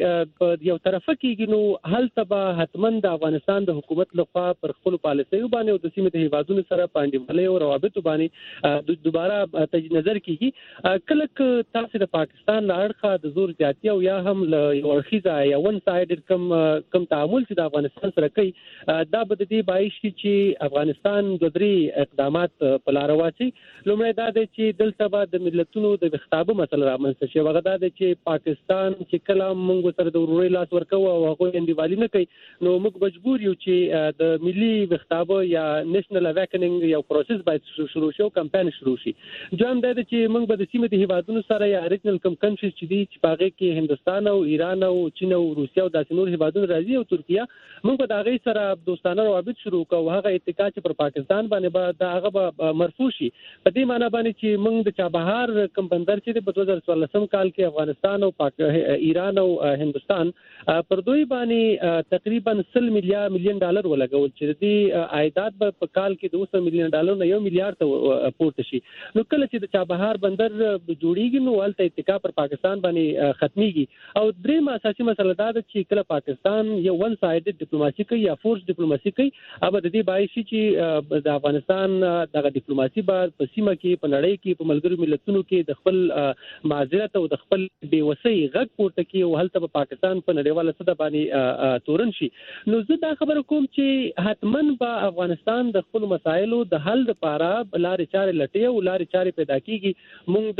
یو طرفه کېږي نو هلته به حتمن د افغانستان د حکومت لخوا پر خپل پالیسیو باندې او د سیمې د هیوادونو سره په انډیوالۍ او روابطو باندې دوباره نظر کېږي. کله تاسو د پاکستان له اړخه د زور زیاتی او یا هم یو اړخیزه یا ون سایډ کم تعامل چې د افغانستان سره کوي دا به د دې باعث شي چې افغانستان د درې اقدامات په لار واچي. لومړی دا دی چې دلته به د ملتونو د وختابه مسله رامنځته شي. هغه دا دی چې پاکستان چې کله موږ سره د ورورۍ لاس ورکوو او هغوی انډیوالي نه کوي نو موږ مجبور یو چې د ملي وختابه یا نېشنل اویکنینګ یو پروسس باید شروع شي او کمپاین شروع شي. دویم دا دی چې موږ به د سیمې د هیوادونو سره یا ریجنل کم کنټریز چې دي چې په هغې کې هندوستان او ایران او چین او روسیه او داسې نور هیوادونه راځي او ترکیه موږ به د هغې سره دوستانه روابط شروع کوو. هغه اتکا چې پر پاکستان باندې به د هغه به مرفوع شي. په دې معنی باندې چې موږ د چابهار کم بندر چې د 2014 کال کې افغانستان او ایران او هندوستان پر دوی باندې تقریبا 100 مليون ډالر ولګول چې د عایدات په کال کې 200 مليون ډالر نه 1 مليار ته پورته شي. نو کله چې د چابهار بندر جوړیږي نو ولته اتکا پر پاکستان باندې ختميږي. او دریم اساسي مسله دا ده چې کله پاکستان یو ون سایډ ډیپلوماسي کوي یا فورس ډیپلوماسي کوي اوبه د دې باعث شي چې د افغانستان دغه ډیپلوماسي بار په سیمه کې په نړۍ کې په ملګرو ملتونو کې د خپل معذرت او د خپل بیوسۍ غږ پورته کوي او هلته په پاکستان په نړیواله سطح باندې تورن شي. نو زه دا خبره کوم چې حتمن به افغانستان د خپل مسایلو د حل لپاره لارې چارې لټي او لارې چارې پیدا کیږي. موږ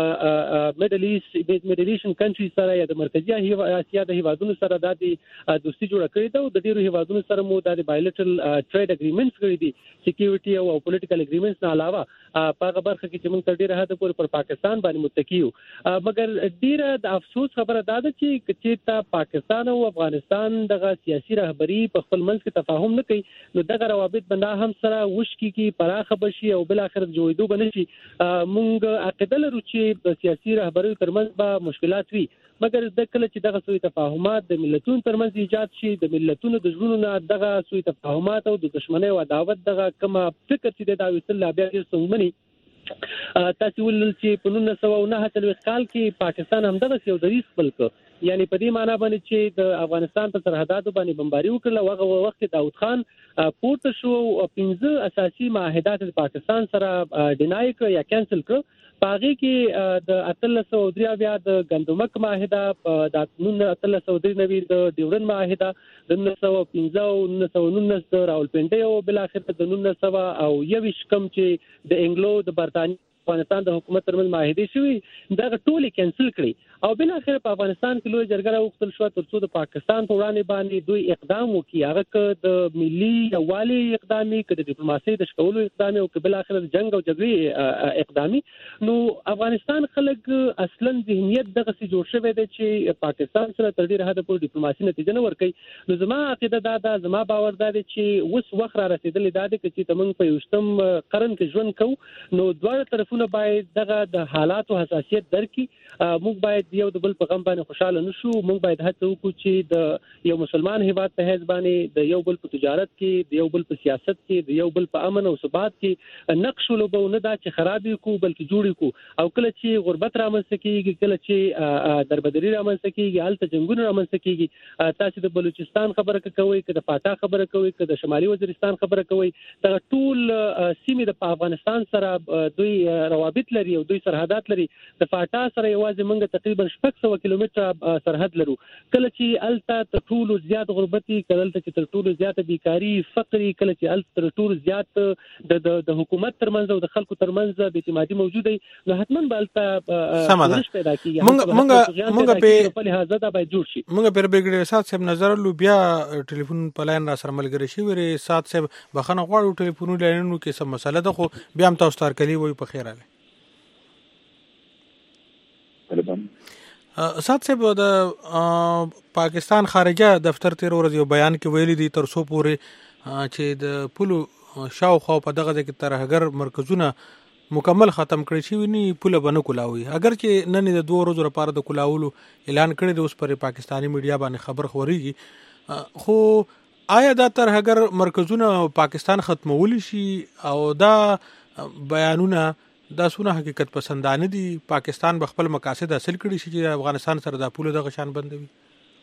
د میډل ایسټ کنټری سره یا د مرکزی اسیا د هیوادونو سره د دوستي جوړه کړې ده او د ډیرو هیوادونو سره مو د بایلټرل ټریډ اګریمنټس کړی دي سکیورټي او پولیټیکل اګریمنټس نه علاوه په هغه برخه کې چې موږ تر ډیره حد پورې پر پاکستان باندې متکی یو. مګر ډیره د افسوس خبره ده چې چې پاکستان او افغانستان دغه سیاسي رهبری په خپل منځ کې تفاهم نه کوي نو دغه روابط بنده هم سره وشکي کې پراخه بشي او بل اخر جوړېدو بنشي. موږ عقیده لرو چې د سیاسي رهبری ترمنځ به مشکلات وي مګر د کله چې دغه سوی تفاهمات د ملتونو ترمنځ ایجاد شي د ملتونو د ژوند نه دغه سوی تفاهمات او د دښمنۍ او عداوت دغه کومه فکر چې د وصل لا بیا څنګه تاسو ولل چې په 1909 کال کې پاکستان هم دغه یو دریس خپل کړ یعنی په دې معنی باندې چې د افغانستان په سرحداتو باندې بمباري وکړه هغه وخت داود خان پورته شو او 15 اساسي معاهدات د پاکستان سره ډینای کړ یا کینسل کړ. پاغي کې د 1393 د ګندمک معاهده د 1393 د ډیورن معاهده د 1915 او 1919 د راولپنډي او بل اخر د 1900 او 21 کم چې د انګلو د برتانیې افغانستان د حکومت ترمنځ معاهده شوې دا ټولې کینسل کړې او بل اخر په افغانستان کې لوی جرګه راوختل شو ترڅو د پاکستان په وړاندې باندې دوی اقدام وکړي هغه د ملي یووالي اقدامي کړي د ډیپلوماسي د شکولو اقدامي او بل اخر د جنگ او جګړې اقدامي. نو افغانستان خلک اصلا ذهنیت دغه څه جوړ شوی دی چې پاکستان سره تر ډیره حد پورې ډیپلوماسي نتیجه نه ورکړي. نو زما عقیده دا زما باور دا دی چې اوس وخت را رسیدلی دا دی چې تمنګ په 21م قرن کې ژوند کوو نو دواړه طرفونه باید دغه د حالاتو حساسیت درکړي. موږ باید یو د بل په غم باندې خوشاله نشو. موږ باید هڅه وکړو چې د یو مسلمان هیواد په حیث باندې د یو بل په تجارت کې د یو بل په سیاست کې د یو بل په امن او ثبات کې نقش ولوبو نه دا چې خراب کو بلکې جوړ کو. او کله چې غربت رامنځته کیږي کله چې دربدري رامنځته کیږي الته جنگونه رامنځته کیږي تاسو د بلوچستان خبره کوي که د فاتا خبره کوي که د شمالي وزیرستان خبره کوي دا ټول سیمې د افغانستان سره دوی روابط لري او دوی سرحدات لري. د فاتا سره یوازې موږ تقریبا 600 کیلومتره سرحد لرو. کله چې الته ټول زیات غربتي کله چې تر ټول زیات بیکاری فقري کله چې الته تر ټول زیات د حکومت ترمنځ او د خلکو ترمنځ بې اعتمادي موجوده نو حتمن بالته سمونه پیدا کیږي. موږ په لحاظ دا باید جوړ شي. موږ پر برګړي سات صاحب نظر لو بیا ټلیفون په لاین را سره ملګری شي وري سات صاحب بخنه غواړو ټلیفونونه لاینونو کې سم مسله ده خو بیا هم تاسو تر کلی وي په خیر اله سات صاحب د پاکستان خارجه دفتر تیر ورځ یو بیان کې ویلي دي تر څو پورې چې د پولو شاوخوا په دغه ځای کې ترهګر مرکزونه مکمل ختم کړی شي نه پوله بنه کولاوي اگر چې نن د 2 ورځې لپاره د کولاولو اعلان کړی دی اوس پر پاکستانی میډیا باندې خبر خوريږي خو آیا دا ترهګر مرکزونه پاکستان ختمول شي او دا بیانونه دا سونه حقیقت پسندانه دي پاکستان به خپل مقاصد حاصل کړي شي چې افغانستان سره د پوله د غشان بندوي.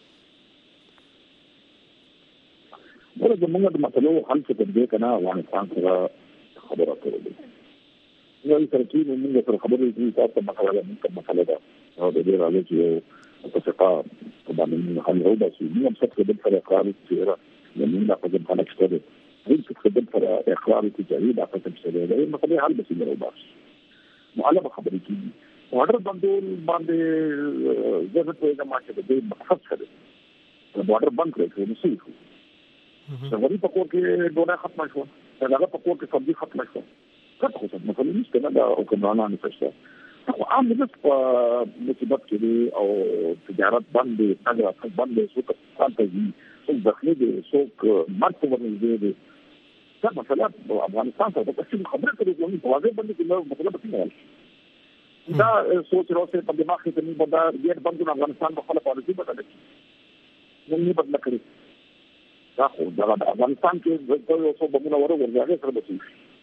ورته موږ د مسلو حل څه کوي کنه افغانستان سره خبره کوي نو ترکیب موږ سره خبرې کوي تاسو مسله ده او د دې راځي چې اتفاق طبعا من حل هو بس موږ څه کوي په اقرار کې را موږ په دې باندې څه هیڅ څه په اقرار تجاري دا څه څه دی مسله حل بس نه وباس معلومه خبرې کوي بارډر بندول باندې ضرورت دی ما چې د مقصد کړي بارډر بند کړی نو څه د غریب په کور کې ډوډۍ ختمه شو د هغه په کور کې سبزي ختمه شو څه خو څه مسله نشته نه دا حکمرانان نشته عام د مصیبت کې او تجارت بند دي اگر بند دي څو څه دي څو داخلي دي څو مرکز ورنږدې دي دا مسله افغانستان ته د څه خبره کوي چې په واقع باندې کومه مطلب څنګه دا سوچ راوځي په دماغ کې چې موږ دا ډیر بندونه افغانستان په خپل پالیسي بدل کړي نو نه بدل کړی دا خو دا افغانستان کې د یو څو بمونه ورغړي سره بچي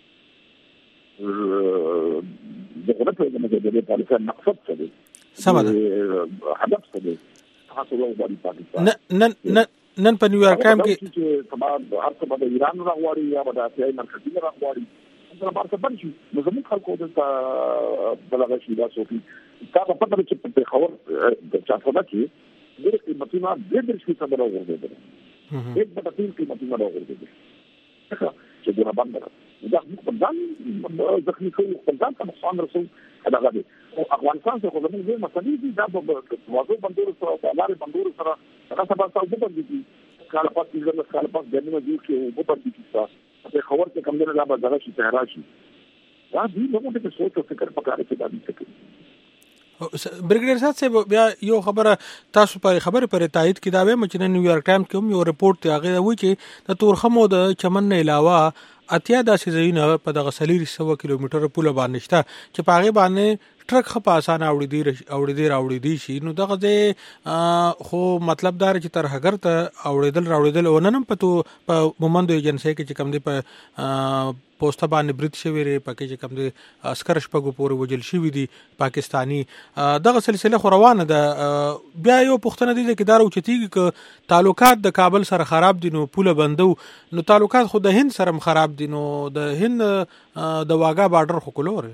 دغه په دې کې د پالیسي مقصد څه دی سمه هدف څه دی تاسو له باندې پاکستان نن په نیویارک ټایم کې چې تمام هر څه د ایران راغواړي یا د اسیاي مرکزي راغواړي دا بار څه بنشي نو زموږ خلکو د بلغه شي دا صوفي تا په پټه چې په خبر د چاپونه کې ډېر قیمتونه ډېر شي څه راغورځي ایک بټه قیمتونه راغورځي چې دا باندې دا په ځان ځکه چې په ځان ته نقصان رسول دا غوډي او افغانستان څخه زموږ د مسلې دي دا په موضوع باندې سره په لارې باندې سره هغه سبا تاسو په دې کې کال پات دې کال پات دنه دې کې په باندې کې په خبر کې کوم نه لا به دغه شي تهراشي دا دې موږ ته سوچ او فکر پکاره چې دا دې کوي برګډیر صاحب بیا یو خبره تاسو په خبره پر تایید کې دا وایم چې نیویارک ټایم کې یو ریپورت ته هغه وایي چې د تورخمو د چمن نه علاوه اتیا داسې ځایونه په دغه 300 کیلومتر پوله باندې شته چې په هغه باندې ټرک خپ اسانه اوړې دي شي نو دغه ځای خو مطلب دا چې تر هغه ته اوړېدل وننم په مومندو ایجنسی کې چې کوم دی په پوسټ باندې برید شوی ری پکې چې کوم دی عسكر شپږو پورې وجل شوی دي پاکستانی دغه سلسله خو روانه ده بیا یو پښتنه دي چې دارو چتیږي ک تعلقات د کابل سره خراب دي نو پوله بندو نو تعلقات خو د هند سره خراب دي نو د هند د واګا بارډر خو کولور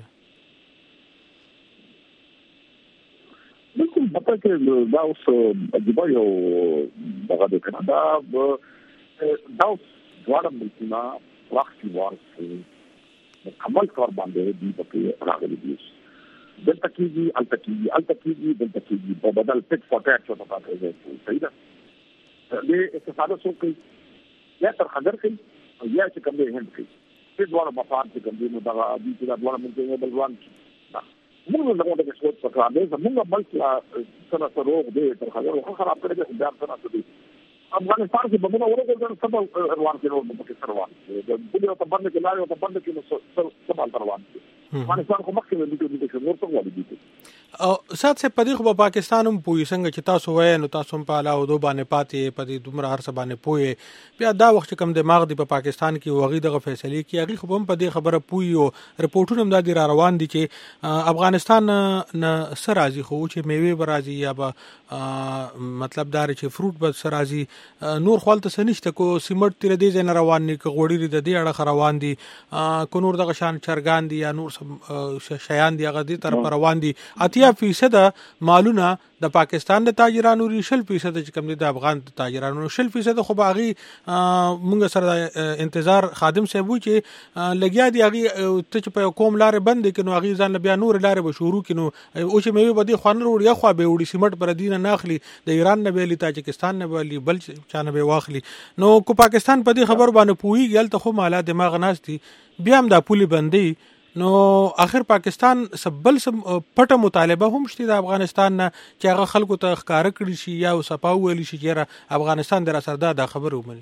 بالکل پته کې دا اوس عجیبه یو دغه د کاناډا دا ډوړم ملتونه وخت ورسې د کمال کار باندې دی په راغلي دي د تکیږي التکیږي په بدل پټ فوټاټ څه پاتې دی صحیح ده د استفاده څو کوي یا تر حاضر کوي یا چې کوم دی هند کوي چې ډوړم مفاد چې کوم دی نو دا د دې ډوړم ملتونه بلوان موږ د موږ د سوچ په کار دی موږ بلکې سره سره دې تر هغه خو خراب کړی دی دا څه نه افغانستان کې بمونه ورغول سبا روان کړو په کې روان د دنیا په باندې کې لاري په باندې کې سبا روان افغانستان خو مخکې د دې نور څه وایي دي او سات سے پدې خو پاکستان هم پوي څنګه چې تاسو وای نو تاسو په علاوه دوه باندې پاتې پدې دومره هر څه باندې پوي بیا دا وخت کم دماغ دی په پاکستان کې وغي دغه فیصله کې هغه خو هم پدې خبره پوي او رپورټونه هم دا روان دي چې افغانستان نه سر راځي خو چې میوه برازي یا مطلب دار چې فروټ به سر راځي نور خپل ته نشته کو سیمټ تیر دې زین روان نه کو غوړي د دې اړه روان دي کو نور دغه شان چرګان دي یا نور شیان دي هغه دې طرف روان دي 80% مالونه د پاکستان د تاجرانو 60% چې کوم دي د افغان تاجرانو 60% خو باغی مونږ سره انتظار خادم صاحب و چې لګیا دی هغه ته چې په کوم لارې بند کینو هغه ځان بیا نور لارې به شروع کینو او چې مې به دي خوان وروړي خو به وړي سیمټ پر دینه ناخلي د ایران نه ویلي تاجکستان نه ویلي بل چانه به واخلي نو کو پاکستان په دې خبر باندې پوي ګل ته خو مالا دماغ ناشتي بیا هم د پولي بندي نو اخر پاکستان سبل پټه مطالبه هم شته د افغانستان نه چې هغه خلکو ته ښکار کړی شي یا صفاو ویل شي چې افغانستان در سره دا خبره ومني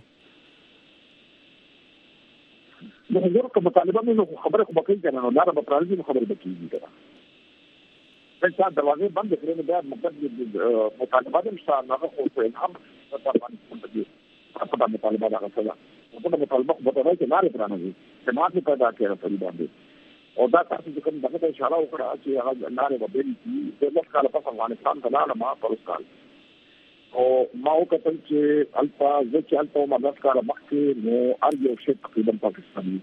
د حضور په مطالبه مې خبره خو بکې کنه نو دا به پرالځي خبره بکېږي دا څنګه دروازه بند کړې نه بیا مطلب مطالبه د مشان هغه خو په هم په باندې مطالبه دا غوښتل په مطالبه په توګه کې لارې پرانځي چې ماته پیدا کړه په باندې او دا تاسو چې کوم دغه اشاره وکړه چې هغه لارې وبېل دي د لږ کال په افغانستان ته لاړه ما پرسکال او ما وکتل چې الفا ځکه الفا ما د کار مخکې نو ارجو شي تقریبا پاکستاني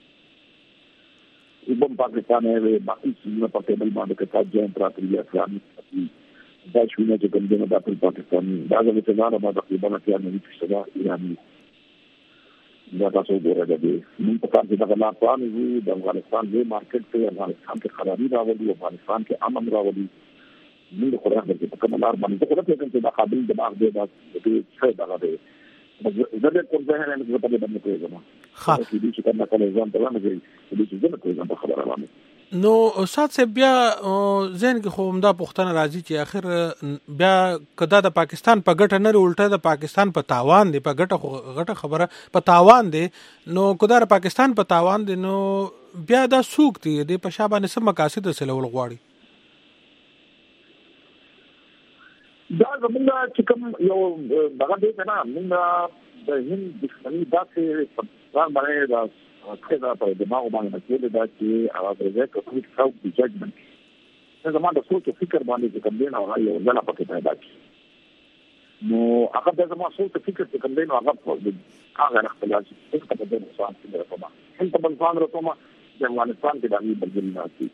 وبم پاکستان یې باقي څه په ټیبل باندې کې تاج امپراتوري اسلامي دا شونه چې کوم دنه د پاکستان دا د وطن ما تقریبا کې نه ویښه ایرانی دا تاسو ګورئ د نن په کار کې د افغانستان د افغانستان د مارکیټ په افغانستان کې خرابي راوړي او افغانستان کې امن راوړي موږ خو راځي په کومه لار باندې خو راځي چې د قابل دماغ دی دا څه دا دی زه کوم ځای نه نه په دې باندې کوم ها چې کنه کله ځان ته نه کوي چې زه نه کوم په خبره باندې نو استاد صاحب بیا زین کې خو همدا پښتنه راځي چې اخر بیا کدا د پاکستان په ګټه نه الټه د پاکستان په تاوان دی په ګټه خبره په تاوان دی نو کدا د پاکستان په تاوان دی نو بیا دا سوق دی د په شابه سم مقاصد سره ولغواړي دا زمونږ چې کوم یو دغه دی کنه موږ د هند دښمنی داسې په ځان باندې دا څنګه په دماغ باندې کې دا چې هغه د کوم څه د ججمنت څنګه زموږ د سوچ او فکر باندې چې کوم دی نو هغه یو ځل پکې پیدا کی نو هغه د زموږ سوچ او فکر چې کوم دی نو هغه هغه اختلاف چې په دې نقصان کې راځي هم په بلفان راځي د افغانستان کې د دې بدلون راځي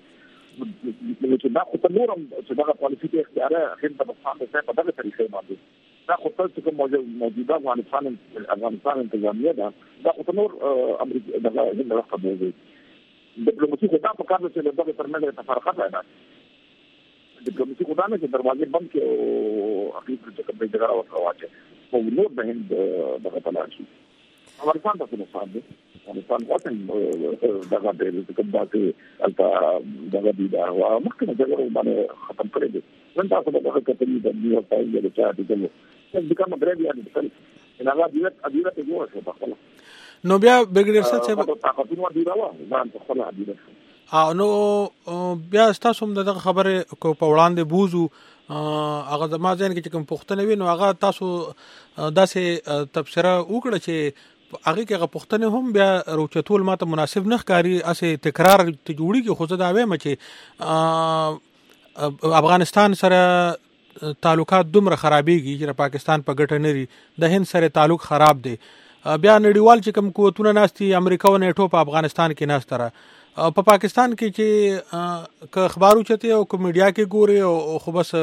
چې دا خو ته نورم چې دا پالیسي کې اختیار هم په افغانستان په دغه طریقې باندې دا خو ته کوم موجوده افغانستان انتظامیه دا خو نور امریکا دغه د وخت دی ډیپلوماسي خو دا په کار چې دغه ترمنځ تفرقه ده ډیپلوماسي خو دا نه چې دروازې بند کې او حقیقت چې کوم جګړه وکړه او نور به هند دغه تلاشي افغانستان ته نقصان دی افغانستان وطن دغه د کوم داسې البته دغه دی دا او مخکې جګړه باندې ختم کړی دی نن تاسو به دغه کتلې د نیو ټایمز د چا د دغه څنګه کوم درې یا د څه نه هغه ادیره ته جوړ شو په خپل نو بیا بګړر څه طاقتونه دی راو ځان په خپل ادیره نو بیا تاسو هم دغه خبره کو په وړاندې بوزو هغه د ما ځین کې کوم پښتنه وي نو هغه تاسو داسې تبصره وکړه چې هغه کې هغه پښتنه هم بیا روچتول ماته مناسب نه ښکاری اسه تکرار ته جوړي کې خو زه دا وایم چې افغانستان سره تعلقات دومره خرابېږي چې پاکستان په ګټه نری د هند سره تعلق خراب دی بیا نړیوال چې کوم قوتونه ناشتي امریکا او نیټو په افغانستان کې ناشتره په پاکستان کې چې که اخبارو چته او کوم میډیا کې ګوري او خو بس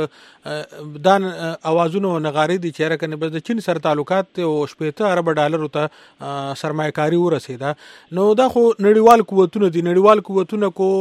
دان اوازونه نغاري دي چې راکنه بس د چین سره تعلقات او شپېته ارب ډالر ته سرمایه‌کاري ورسیده نو دا خو نړیوال قوتونه دي نړیوال قوتونه کو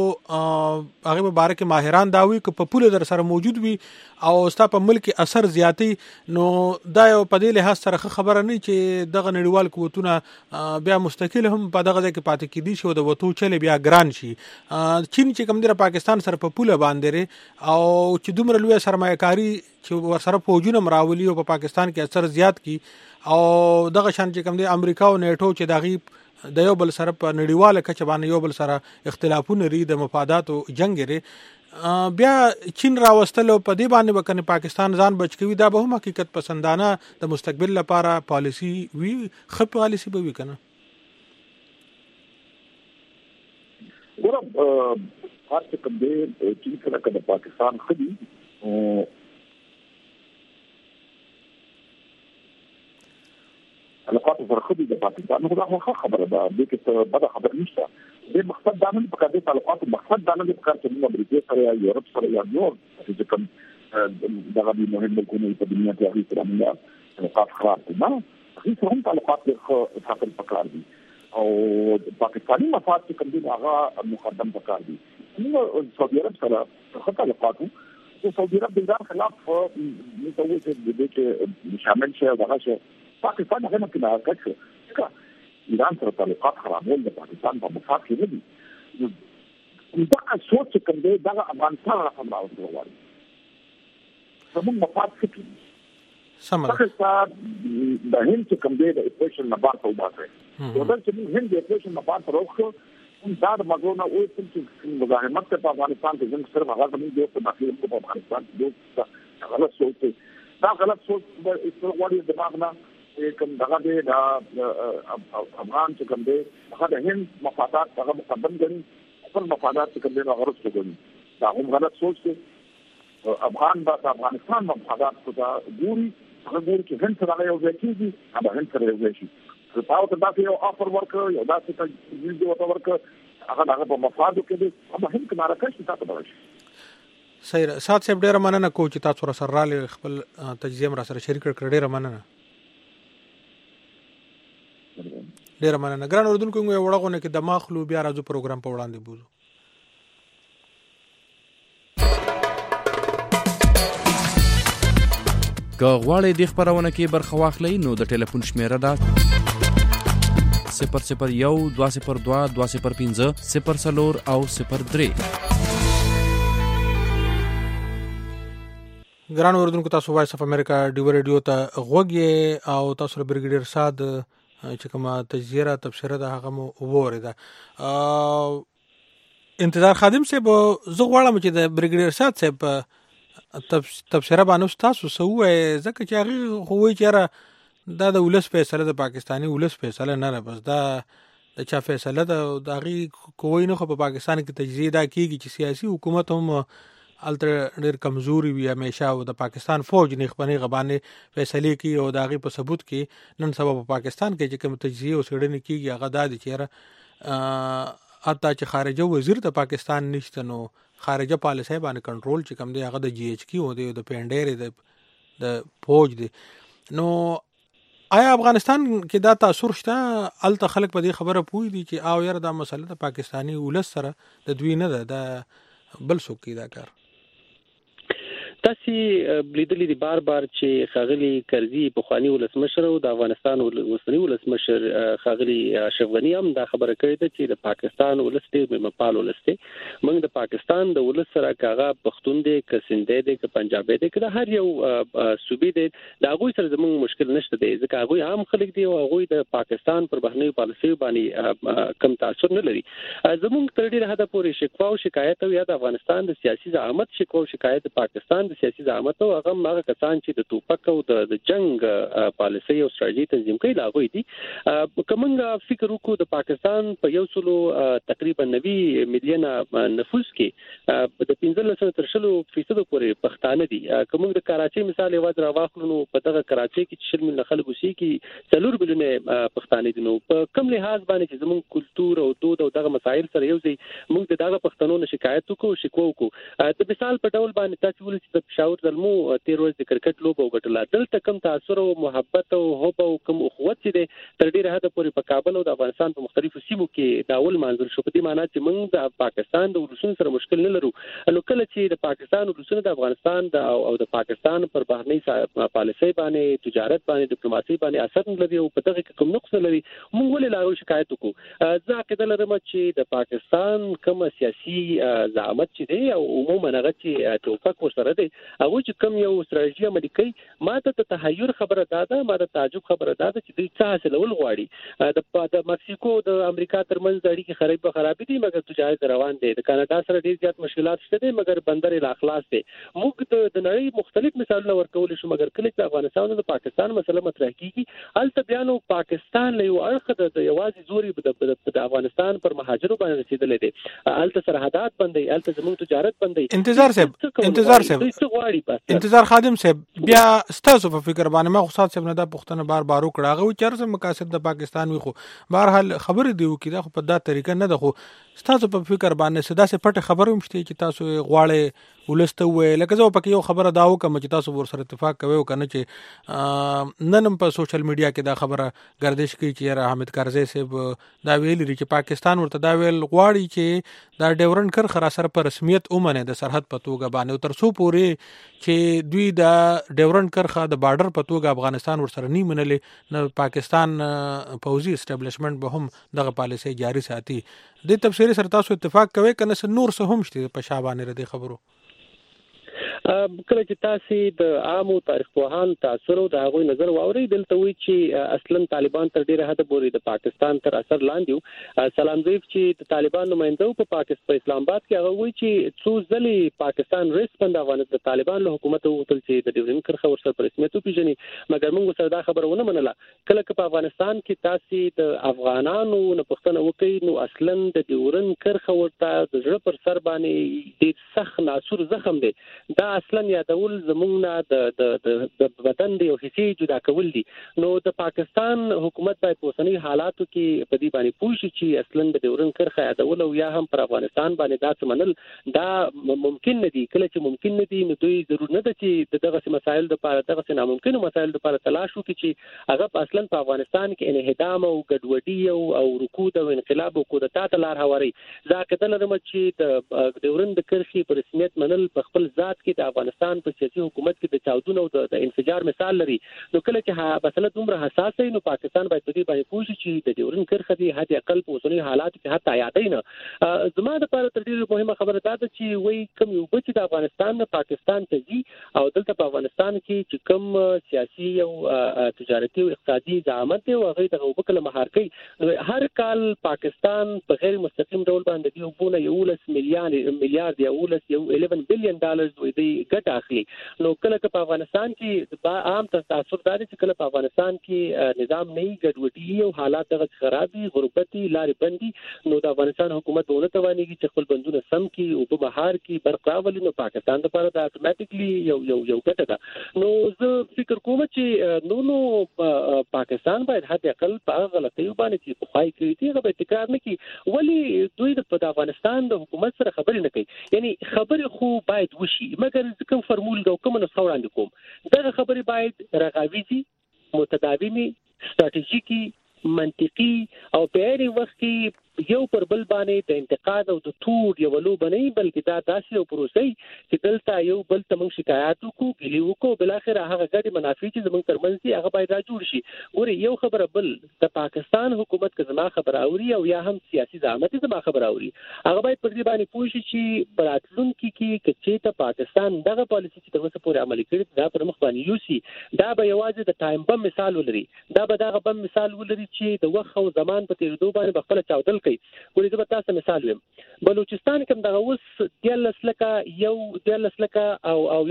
هغه مبارک ماهران داوي ک په پوله در سره موجود وي او ستا په ملک اثر زیاتی نو دا یو په دې لحاظ سره خبره نه چې دغه نړیوال قوتونه بیا مستقل هم په دغه کې پاتې کیدي شو د وته چلے بیا شي چین چې کوم دی پاکستان سره په پوله باندې او چې دومره لوی سرمایه‌کاري چې ورسره فوجونه مراولي او په پاکستان کې اثر زیات کی او دغه شان چې کوم دی امریکا او نیټو چې دغه د یو بل سره په نړیواله کچه باندې یو بل سره اختلافونه لري د مفادات او جنگ لري بیا چین راوستل په دې باندې وکنه پاکستان ځان بچ کوي دا به هم حقیقت پسندانه د مستقبل لپاره پالیسی وی خپ پالیسی به وی کنه ګورم هر څه کوم دی چې کله د پاکستان خدي علاقات سره خدي د پاکستان نو دا خبره ده د کې بده خبر نشته د مقصد دا نه په کده تعلقات مقصد دا نه په کار چې امریکا سره یا یورپ سره یا نور چې کوم دغه د مهم ملکونو په دنیا کې هغه سره موږ تعلقات خراب دي نه هیڅ هم تعلقات خاطر پکار دي او پاکستانی مفاد چې کوم دي هغه مقدم پکار دي نو سعودي عرب سره څه تعلقات او سعودي عرب د ایران خلاف متوجه دي چې شامل شي دغه شي پاکستان هغه نه کړه چې ایران سره تعلقات خرابول د پاکستان په مفاد کې نه دي دا سوچ کوم دی دا افغانستان راځي راوړي زموږ مفاد څه سمه پاکستان د هند چې کوم دی د اپریشن نه بار ته وباسي ودل چې هند د اپریشن نه بار ته راوخه دا د مزونه او چې مزاحمت په افغانستان کې څنګه صرف هغه باندې د داخلي په افغانستان کې غلط سوچ دا غلط سوچ په استواري دماغنا کوم دغه دی دا افغان چې کوم دی هغه د هند مفادات هغه مقدم کړي خپل مفادات چې کوم دی هغه ورسره کوي دا هم غلط سوچ دی افغان د افغانستان مفادات ته ګوري هغه ګور چې هند سره یو ځای کېږي هغه هند سره یو ځای شي تاسو ته داسې یو افر ورکړ یو داسې تجویز ورکړ هغه په مفادو کې دي هغه هم کناره کړي تاسو به شي صحیح سات صاحب ډیره مننه کوم چې تاسو سره راغلي خپل تجزیه را سره شریک کړ ډیره مننه ګران اردوونکو یو وړغونه کې د ماخلو بیا راځو پروګرام په وړاندې بوزو که غواړئ د خبرونه کې برخه واخلئ نو د ټلیفون شمیره ده 001 202 205 04 او 03 ګران اردوونکو تاسو وایس اف امریکا ډیو ریډیو ته غوږی او تاسو برګیډیر صاد چې کومه تجزیه تبصره ده هغه مو ووریده انتظار خادم صاحب زه غواړم چې د برګیډیر صاد صاحب تبصره باندې تاسو سوې ځکه چې هغه خوې چې را دا د ولس فیصله د پاکستانی ولس فیصله نه بس دا د چا فیصله ده د هغه کوی نه خو په پاکستان کې تجزیه دا کیږي چې سیاسي حکومت هم التر ډیر کمزوري وي همیشه او د پاکستان فوج نه خپنی غبانې فیصله کوي او د هغه په ثبوت کې نن سبا په پاکستان کې چې کوم تجزیه او سړنې کیږي هغه د چیرې اته چې خارجه وزیر د پاکستان نشته نو خارجه پالیسي باندې کنټرول چې کوم دی هغه د جی ایچ کی او د پینډیر د فوج دی نو آیا افغانستان کې دا تاثیر شته الته خلک په دې خبره پوي دي چې او یاره دا مسله د پاکستانی ولس سره د دوی نه ده د بل څوک دا کار تاسو بلیدلی دی بار چې خاغلی کرزی بخوانی ولسمشر او د افغانستان اوسنی ولسمشر خاغلی اشرف غنی هم دا خبره کړې ده چې د پاکستان ولس دی مپال ولس دی موږ د پاکستان د ولس سره کاغه پښتون دی ک سندې دی ک پنجابي دی ک هر یو صوبې دی دا غوي سره زموږ مشکل نشته دی ځکه هغه عام خلک دی او هغه د پاکستان پر بهرنی پالیسي باندې کم تاثیر نه لري زموږ تر ډیره حد پورې شکوا او شکایت او یا د افغانستان د سیاسي زعامت شکوا او شکایت د پاکستان د سیاسي زعامت او هغه کسان چې د توپک او د جنگ پالیسي او ستراتیژي تنظیم کوي لا غوي دي کومنګ فکر وکړو د پاکستان په یو سلو تقریبا 90 میلیون نفوس کې د 15 تر 20% پورې پښتانه دي کومنګ د کراچي مثال یوازې راوخلو نو په دغه کراچي کې 40 میلیون خلک وسی کې 4 میلیون پښتانه دي نو په کوم لحاظ باندې چې زموږ کلچر او دود او دغه مسایل سره یو ځای موږ دغه پښتنو نه شکایت وکړو شکوه وکړو د مثال په ډول باندې تاسو ولې د پېښور زلمو تیر ورځ د کرکټ لوبه وګټله دلته کم تاثیر او محبت او حب او کم اخوت چې تر ډیره حد پورې په کابل او د افغانستان په مختلفو سیمو کې داول منځل شو په دې معنی چې موږ د پاکستان د ولسونو سره مشکل نه لرو نو کله چې د پاکستان ولسونو د افغانستان او د پاکستان پر بهرنی پالیسي باندې تجارت باندې ډیپلوماسي باندې اثر نه لري او په دغه کې کوم نقص لري موږ ولې لاغو شکایت وکړو ځکه عقیده لرم چې د پاکستان کوم سیاسي زعامت چې دی او عموما هغه چې توفق ورسره دی هغه چې کوم یو استراتیژي عملي کوي ما ته تحیر خبره ده ما ته تعجب خبره ده چې دوی څه حاصلول غواړي د مکسیکو د امریکا ترمنځ د اړیکې خرابې دي مګر تجارت روان دي د کاناډا سره ډیر زیات مشکلات شته دي مګر بندر لا خلاص دي موږ د نړۍ مختلف مثالونه ورکول شو مګر کله چې افغانستان او پاکستان مسله مطرح کیږي البته بیانو پاکستان له یو اړخ د یوازې زوري د افغانستان پر مهاجرو باندې رسیدلې دي البته سرحدات بندي البته زموږ تجارت بندي انتظار خادم صاحب بیا ستاسو په فکر باندې ما خو سات صاحب نه دا پښتنه بار وکړه هغه چرته مقاصد د پاکستان وي خو بهر حال خبر دی وکي دا خو په دا طریقه نه ده خو ستاسو په فکر باندې صدا سه پټه خبر هم شته چې تاسو غواړئ ولسته وې لکه زه پکې یو خبره دا وکم چې تاسو ور سره اتفاق کوي او کنه چې نن په سوشل میډیا کې دا خبره گردش کوي چې حامد کرزی صاحب دا ویل لري چې پاکستان ورته دا ویل غواړي چې دا ډیورنډ کرخه را سره پر رسمیت اومنه د سرحد په توګه باندې تر څو پورې چې دوی دا ډیورنډ کرخه د بارډر په توګه افغانستان ور سره نه منلې نه پاکستان پوزي اسټابلیشمنت به هم دغه پالیسي جاری ساتي د تفسیر سره تاسو اتفاق کوي کنه نور څه هم شته په شابانه ردی خبرو کله چې تاسو د عامو تاریخ پوهان تاثیر او د هغوی نظر واوري دلته وی چې اصلا طالبان تر ډیره حد پورې د پاکستان تر اثر لاندې سلام ضیف چې د طالبان نمائنده په پاکستان اسلام آباد کې هغه وی چې څو ځلې پاکستان ریسپند افغانستان د طالبان له حکومت وغوښتل چې د ډیورنډ کرښه ورسره په رسمیت وپیژني مګر موږ سره دا خبرونه منله کله چې په افغانستان کې تاسو د افغانانو نه پوښتنه وکړئ نو اصلا د ډیورنډ کرښه ورته د ژړ پر سر باندې ډېر سخت ناسور زخم دی دا اصلا یادول زمونږ نه د بدن د یو حصې جدا کول دي. نو د پاکستان حکومت باید په اوسنۍ حالاتو کې په دې باندې پوه شي چې اصلا د ډیورن کرښه یادول او یا هم پر افغانستان باندې دا منل دا ممکن نه دي. کله چې ممکن نه دي نو دوی ضرور نه ده چې دغه مسایل د لپاره دغه ناممکن مسایل د لپاره تلاش وکړي چې هغه اصلا په افغانستان کې انهدام او ګډوډي او رکود او انقلاب او کودتا ته لار هواري. ځکه د لرم چې د ډیورن د کرښې په رسمیت منل په خپل ذات کې د افغانستان په سیاسي حکومت کې د چاودنو او د انفجار مثال لري. نو کله چې مسله دومره حساسه وي نو پاکستان باید په دې باندې پوه شي چې د ډیورن کرښه دی حد اقل په اوسنۍ حالاتو کې حتی یادای نه. زما د لپاره تر ډیره مهمه خبره دا ده چې وایي کوم یو بچ د افغانستان نه پاکستان ته ځي او دلته په افغانستان کې چې کوم سیاسي او تجارتي او اقتصادي زعامت دی او هغه د وبکل مهار کوي. هر کال پاکستان په غیر مستقیم ډول باندې دی وبونه 11 میلیارډ یا 11 بلین ډالر دوی ګټه اخلي. نو کله په افغانستان کې عام تاثر داري چې کله په افغانستان کې نظام نه ګډوډي او حالات دغه خرابي غربتي لارې بندي نو د افغانستان حکومت ونه توانېږي چې خپل بندونه سم کړي او په بهار کې برقراولي. نو پاکستان لپاره دا اتوماتیکلی یو ګټه ده. نو زه فکر کوم چې نو پاکستان باید حد اقل په غلطیو باندې چې پخای کړی دی هغه تکرار نه کړي. ولی دوی د افغانستان د حکومت سره خبرې نه کوي. یعنی خبرې خو باید وشي مګر کوم فرمول او کوم نسخه وړاندې کوم دغه خبرې باید رغاویزي متداومي ستراتیژیکي منطقي او په هر وخت کې یو پر بل باندې د انتقاد او د تور یو لوبه نه بلکې دا داسې یو پروسه چې دلته یو بل ته موږ شکایت وکړو ګیلې وکړو بل اخر هغه ګډي منافع چې زموږ ترمنځ دي هغه باید را جوړ شي. ګوري یو خبره بل د پاکستان حکومت که زما خبره اوري او یا هم سیاسي زعامت زما خبره اوري هغه باید پر دې باندې پوه شي چې براتلونکي کې چې ته پاکستان دغه پالیسي چې تر اوسه پورې عملي کړي دا پر مخ باندې یوسي دا به یوازې د ټایم بم مثال ولري. دا به دغه بم مثال ولري چې د وخت او زمان په تیریدو باندې خپل چاودل کوي. ګورې زه به تاسو مثال ویم بلوچستان کې دغه اوس 13 لکه او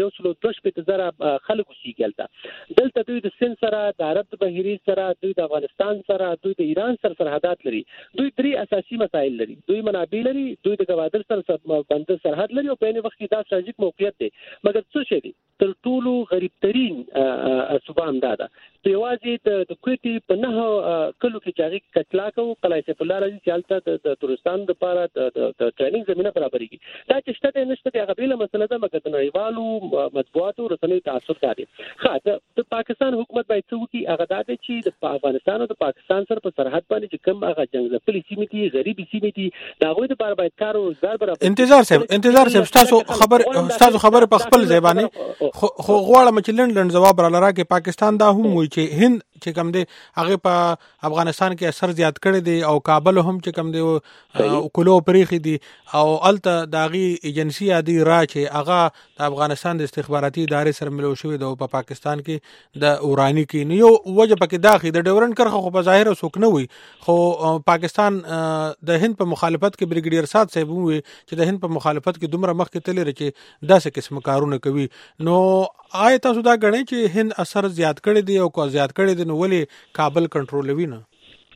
1.2 خلک اوسېږي. دلته دوی د سند سره د عرب بحیرې سره دوی د افغانستان سره دوی د ایران سره سرحدات لري. دوی 3 اساسي مسایل لري. دوی منابع لري دوی د ګوادر سره بند سرحد لري او په یوه وخت کې دا ستراتیژیک موقعیت دی. مګر څه شي دي تر ټولو غریب ترين صوبه همداده یوازې د کوټي په نه کلو کې چاغي کتلا کو قلعه سیف الله رضی چالت د تورستان د لپاره د ټریننګ زمينه برابرېږي. دا چې شته نشته هغه بیل مسله ده مګر د نړیوالو مطبوعاتو رسنۍ تاثیر کوي. خاطر د پاکستان حکومت باید څه وکړي هغه دا دی چې د افغانستان او د پاکستان سره په سرحد باندې چې کوم هغه جنگ ځپلي سیمې دي غریبي سیمې دي دا غوې د لپاره باید کار او روزګار برابر. انتظار صاحب تاسو خبر په خپل ځای باندې خو غواړم چې لندن جواب را لرا کې پاکستان دا هم وایي چې هند چې کوم دی هغه په افغانستان کې اثر زیات کړی دی او کابل هم چې کوم دی کولو پریخي دي او الته داغي ایجنسی ادي را چې هغه د افغانستان د استخباراتي ادارې سره ملو شوی دی په پاکستان کې د اوراني کې نیو وجه پکې داخلي د ډیورن کرخه خو په ظاهر سوک نه وي خو پاکستان د هند په مخالفت کې بریګیډیر سات صاحب وي چې د هند په مخالفت کې دومره مخ کې تللی چې داسې قسم کارونه کوي. نو آیا تاسو دا غنئ چې هند اثر زیات کړی دی او کو زیات کړی دی نو ولې کابل کنټرولوي نه؟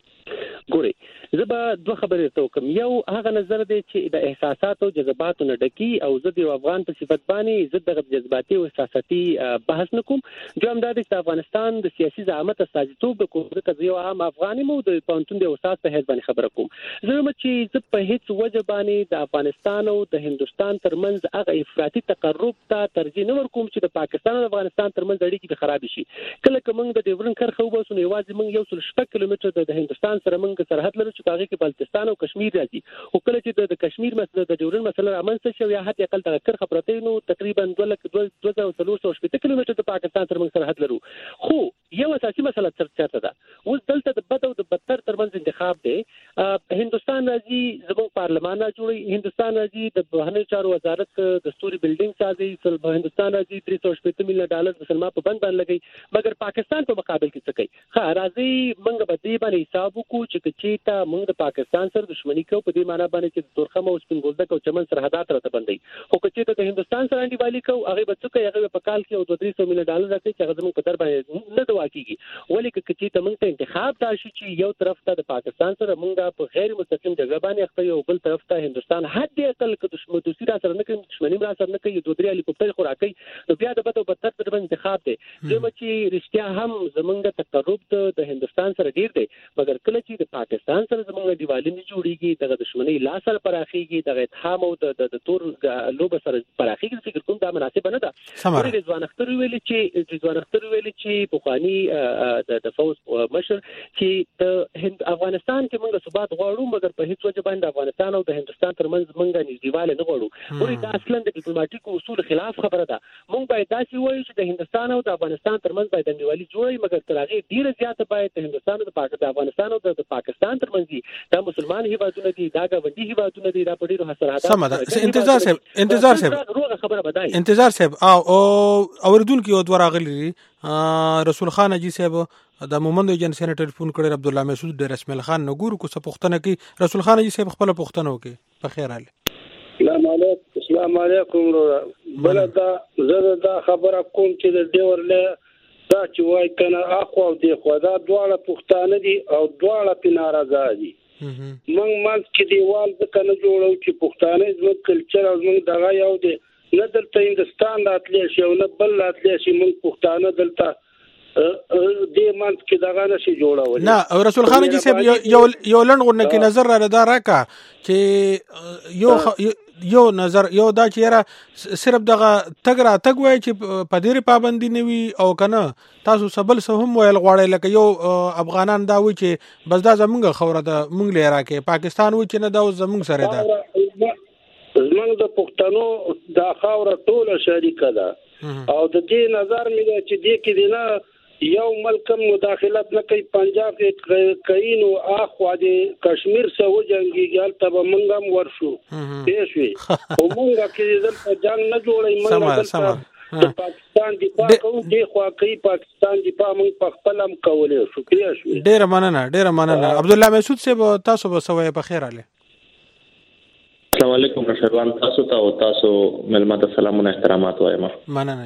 ګوري زه به دوه خبرې ته وکم. یو هغه نظر دی چې د احساسات او جذباتو نه ډکی او زه د افغان په صفت باندې زه د جذباتي او احساساتي بحث نکوم. دویم دا دی چې افغانستان د سیاسي زعامت استازیتوب د کوم د یو عام افغاني مو د پانتون د استاد په هیڅ باندې خبره کوم. زه مې چې زه په هیڅ وجه باندې د افغانستان او د هندستان ترمنځ هغه افراطي تقرب ته ترجیح نه ورکوم چې د پاکستان او افغانستان ترمنځ اړیکې خراب شي. کله که موږ د ډیورن کرښه وباسو نو یوازې موږ 1.6 کیلومتر د هندستان سره موږ سرحد لرو چې هغه کې بلوچستان او کشمیر راځي. او کله چې د کشمیر مسله د ډیورن مسله رامنځته شو یا حتی اقل د کرخه پرته نو تقریبا 2.3 کیلومتر د پاکستان ترمنځ سرحد لرو. خو یو اساسي مسله چرته ده اوس دلته د بد او د بدتر ترمنځ انتخاب دی. هندستان راځي زموږ پارلمان را جوړي هندستان راځي د بهرنی چارو وزارت دستوري بلډینګ سازي هندستان راځي 380 میلیون ډالر د سلما په بند باندې لګي مګر پاکستان په مقابل کې څه کوي؟ ښه راځي موږ به دې باندې حساب وکړو چې تا موږ د پاکستان سره دښمنی کوو په دې معنی باندې چې تورخم او سپین ګلدک او چمن سرحدات راته بندي. خو چې د هندستان سره انډیوالي کوو هغه به څه کوي؟ هغه په کال کې او 200 میلیون ډالر راځي چې هغه زموږ په در باندې نه دوا کیږي. ولې چې ته موږ ته انتخاب دا شي چې یو طرف ته د پاکستان سره موږ موږ په غیر مستقیم جګړه باندې اخته یو بل طرف ته هندستان حد اقل که دوستي را سره نه کوي دښمني را سره نه کوي 2-3 هلیکوپټر خو راکوي نو بیا د بده بدتر تر انتخاب دی زموږ چې رښتیا هم زمونږ تقرب د هندستان سره ډیر دی مګر کله چې د پاکستان سره زمونږ دیوالې نه جوړیږي دغه دښمنۍ لا سره پراخیږي دغه اتهام او د تور لوب سره پراخیږي فکر کوم دا مناسب نه ده رضوان اختر ویلي چې پخوانی د فوز مشر چې د افغانستان کې موږ ثبات غواړو مګر په هیڅ وجه باندې افغانستان او د هندستان ترمنځ موږ نږدېواله نه غواړو ورې دا اصلا د ډیپلوماټیکو اصول خلاف خبره ده موږ باید داسې وایو چې د هندستان او د افغانستان ترمنځ باید نږدېوالی جوړي مګر تر هغه ډیره زیاته باید د هندستان او د افغانستان او د پاکستان ترمنځ دا مسلمان هیوادونه دي دا ګاونډي هیوادونه دي دا په ډیرو حساسه انتظار صاحب او اوردونکو یو دوه راغلي رسول خان اجي صاحب د مومند جن سېنټر ټلیفون کړی عبد الله مسعود د رسمل خان نګور کو څه پښتنه کی رسول خان اجي صاحب خپل پښتنه وکي په خیر حال السلام علیکم بلدا زړه دا خبره کوم چې د ډیورله دا چې وای کنه اخو او دی خو دا دواړه پښتانه دي او دواړه په ناراضه دي موږ کې دیوال د کنه جوړو چې پښتانه زموږ کلچر او زموږ دغه یو دی نه دلته هندستان راتلی شي او نه بل راتلی شي موږ پښتانه دلته دې منځ کې دغه نشي جوړول نه رسول خان جی صاحب یو لنډغونه کې نظر را لدا راکا چې یو نظر یو دا چې یاره صرف دغه تګ را تګ وای چې په ډېر پابندي نوي او کنه تاسو سبل سه هم ویل غواړي لکه یو افغانان دا وي چې بس دا زمونږ خوره ده مونږ لې راکې پاکستان وي چې نه دا زمونږ سره ده زمونږ د پښتنو دا خوره ټوله شریکه ده او د دې نظر مې چې دې کې دی نه یو ملکم مداخلت نه کوي پنجاب کې کوي نو اخوا د کشمیر سره وجنګي ګالته به مونږ هم ورشو پېښوي او مونږ کې دلته جنگ نه جوړي مونږ د پاکستان دفاع کوو دی خو کوي پاکستان دفاع مونږ په خپل هم کولای شکریہ شو ډېر مننه عبد الله مسعود صاحب تاسو به سوې په خیر علي السلام علیکم رشدوان تاسو ته او تاسو ملمت سلامونه احترامات وایم مننه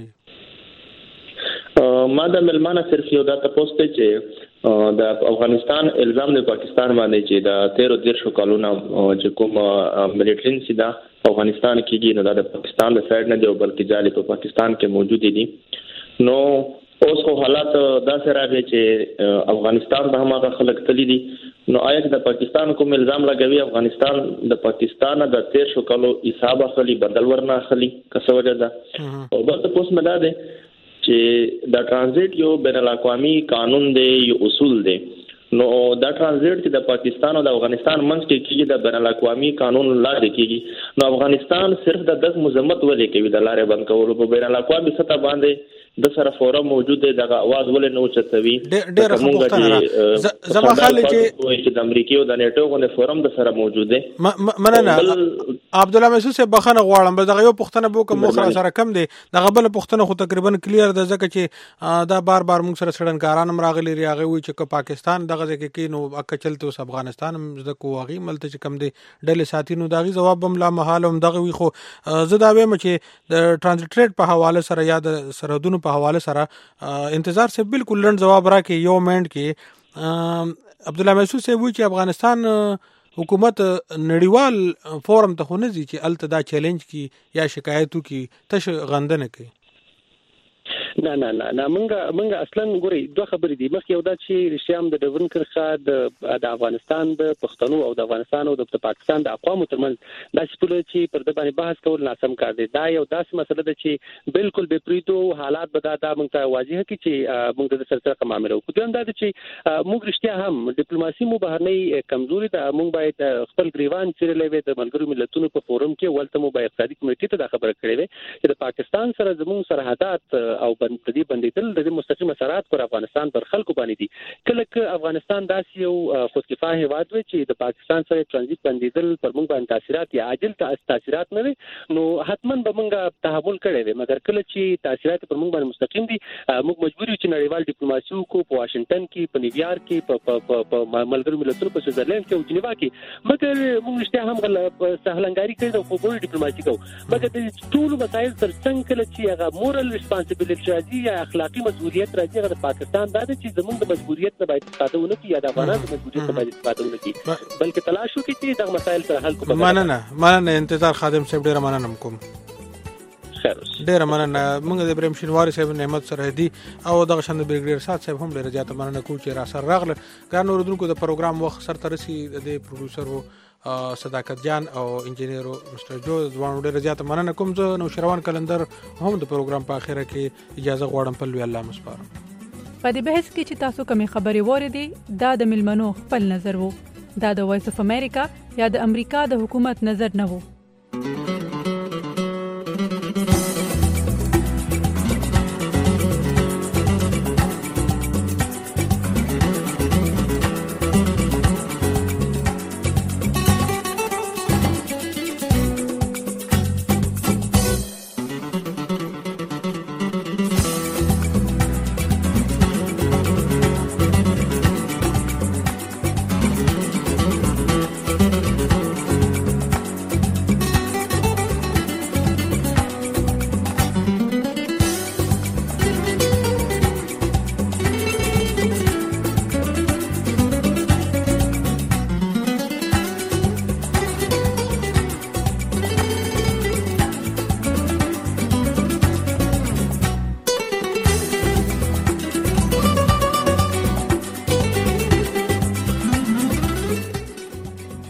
ما د ملمانه صرف یو دا تاسو ته چې د افغانستان الزام د پاکستان باندې چې د 13 کالونو چې کوم ملټري سي دا افغانستان کې نه د پاکستان د سایډ نه دی بلکې جالي په پاکستان کې موجود دي نو اوس خو حالات دا سره راغلي چې افغانستان به هغه خلک تللی دي نو آیا د پاکستان کوم الزام لګوي افغانستان د پاکستان د 13 کالو حساب خلی بدل ورنه خلی کسه وجه ده او بل تاسو مدا ده چې دا ترانزیت یو بین الاقوامي قانون دی یو اصول دی نو دا ترانزیت چې د پاکستان او د افغانستان منځ کې کیږي د بین الاقوامي قانون لاندې کیږي نو افغانستان صرف د دغه مذمت ولې کوي د لارې بند کولو په بین الاقوامي سطح باندې د سره فورم موجود دی دغه आवाज ولې نو چتوي ډېر ښه زما خیال چې د امریکا او د نیټو غو فورم د سره موجود دی مننه عبد الله مسعود صاحب بخنه غواړم بس دغه یو پښتنه بو کوم مخ سره کم دی دغه بل پښتنه خو تقریبا کلیر ده ځکه چې دا بار موږ سره سړنکاران هم راغلي ریاغه وي چې پاکستان دغه ځکه کې نو اکه چلته اوس افغانستان هم د کوغي ملته چې کم دی ډلې ساتي نو دغه جواب هم لا محال هم دغه وي خو زه دا وایم چې د ترانزیت په حواله سره یا د سرحدونو په حواله سره انتظار سے بالکل لند جواب راکې یو منټ کې عبد الله مسعود صاحب چې افغانستان حکومت نړیوال فورم ته خو نه ځي چې الته دا چیلنج کی یا شکایتو کی تش غندنه کوي نه منګه اصلا ګوري دوه خبرې دي مخکې یو دا چې رشيام د ډورن کرخه د افغانستان د پښتنو او د افغانستان او د پاکستان د اقوامو ترمنځ د سپول چې پر د باندې بحث کول ناسم کار دی دا یو داسې مسله ده چې بالکل به پریتو حالات به دا موږ ته واضح کی چې موږ د سره معاملې وکړو دویم دا چې موږ رښتیا هم ډیپلوماسي مو بهرنۍ کمزوري ده موږ باید خپل گریوان چیرلې وي د ملګرو ملتونو په فورم کې ولته مو باید اقتصادي کمیټې ته دا خبره کړې وي چې د پاکستان سره زموږ سرحدات او د دې بندیدل د مستقیم اثرات پر افغانستان پر خلکو باندې دي کله چې افغانستان داسې یو خودکفایه هیواد وي چې د پاکستان سره ترانزیت بندیدل پر موږ باندې تاثیرات یا عاجل تاثیرات نه وي نو حتما به موږ تحمل کړی وي مګر کله چې تاثیرات پر موږ باندې مستقیم دي موږ مجبور یو چې نړیوال ډیپلوماسي کو په واشنگټن کې په نیویارک کې په ملګرو ملتونو په سویټزرلند کې او جنیوا کې مګر موږ رښتیا هم سهلنګاری کوي او په ډیپلوماسي کوو مګر د ټول مسایل تر څنګ کله چې هغه مورال ریسپانسیبিলিټي راځي یا اخلاقی مسؤلیت راځي هغه د پاکستان دا چې زموږ د مجبوریت نه باید استفاده ونه کړي یا د افغانانو د مجبوریت نه باید استفاده ونه کړي بلکې تلاش وکړي چې دغه مسایل سره حل کړي. مننه انتظار خادم صاحب ډیر مننه کوم. ډیر مننه. موږ د ابراهیم شینواری صاحب نعمت سرحدي او دغه شند بریګیډیر سات صاحب هم ډیر زیاته مننه کوم چې را سره راغله. ګران اوریدونکو د پروګرام وخت سره ترسي د پروډوسر صداقت جان او انجینیر مستر جو ځوان ډیر زیاته مننه کوم. زه نو شروان کلندر هم د پروګرام په اخره کې اجازه غواړم په لوی الله مسپارم. په دې بحث کې چې تاسو کومې خبرې واردې دا د ملمنو خپل نظر وو. دا د وایس اف امریکا یا د امریکا د حکومت نظر نه وو.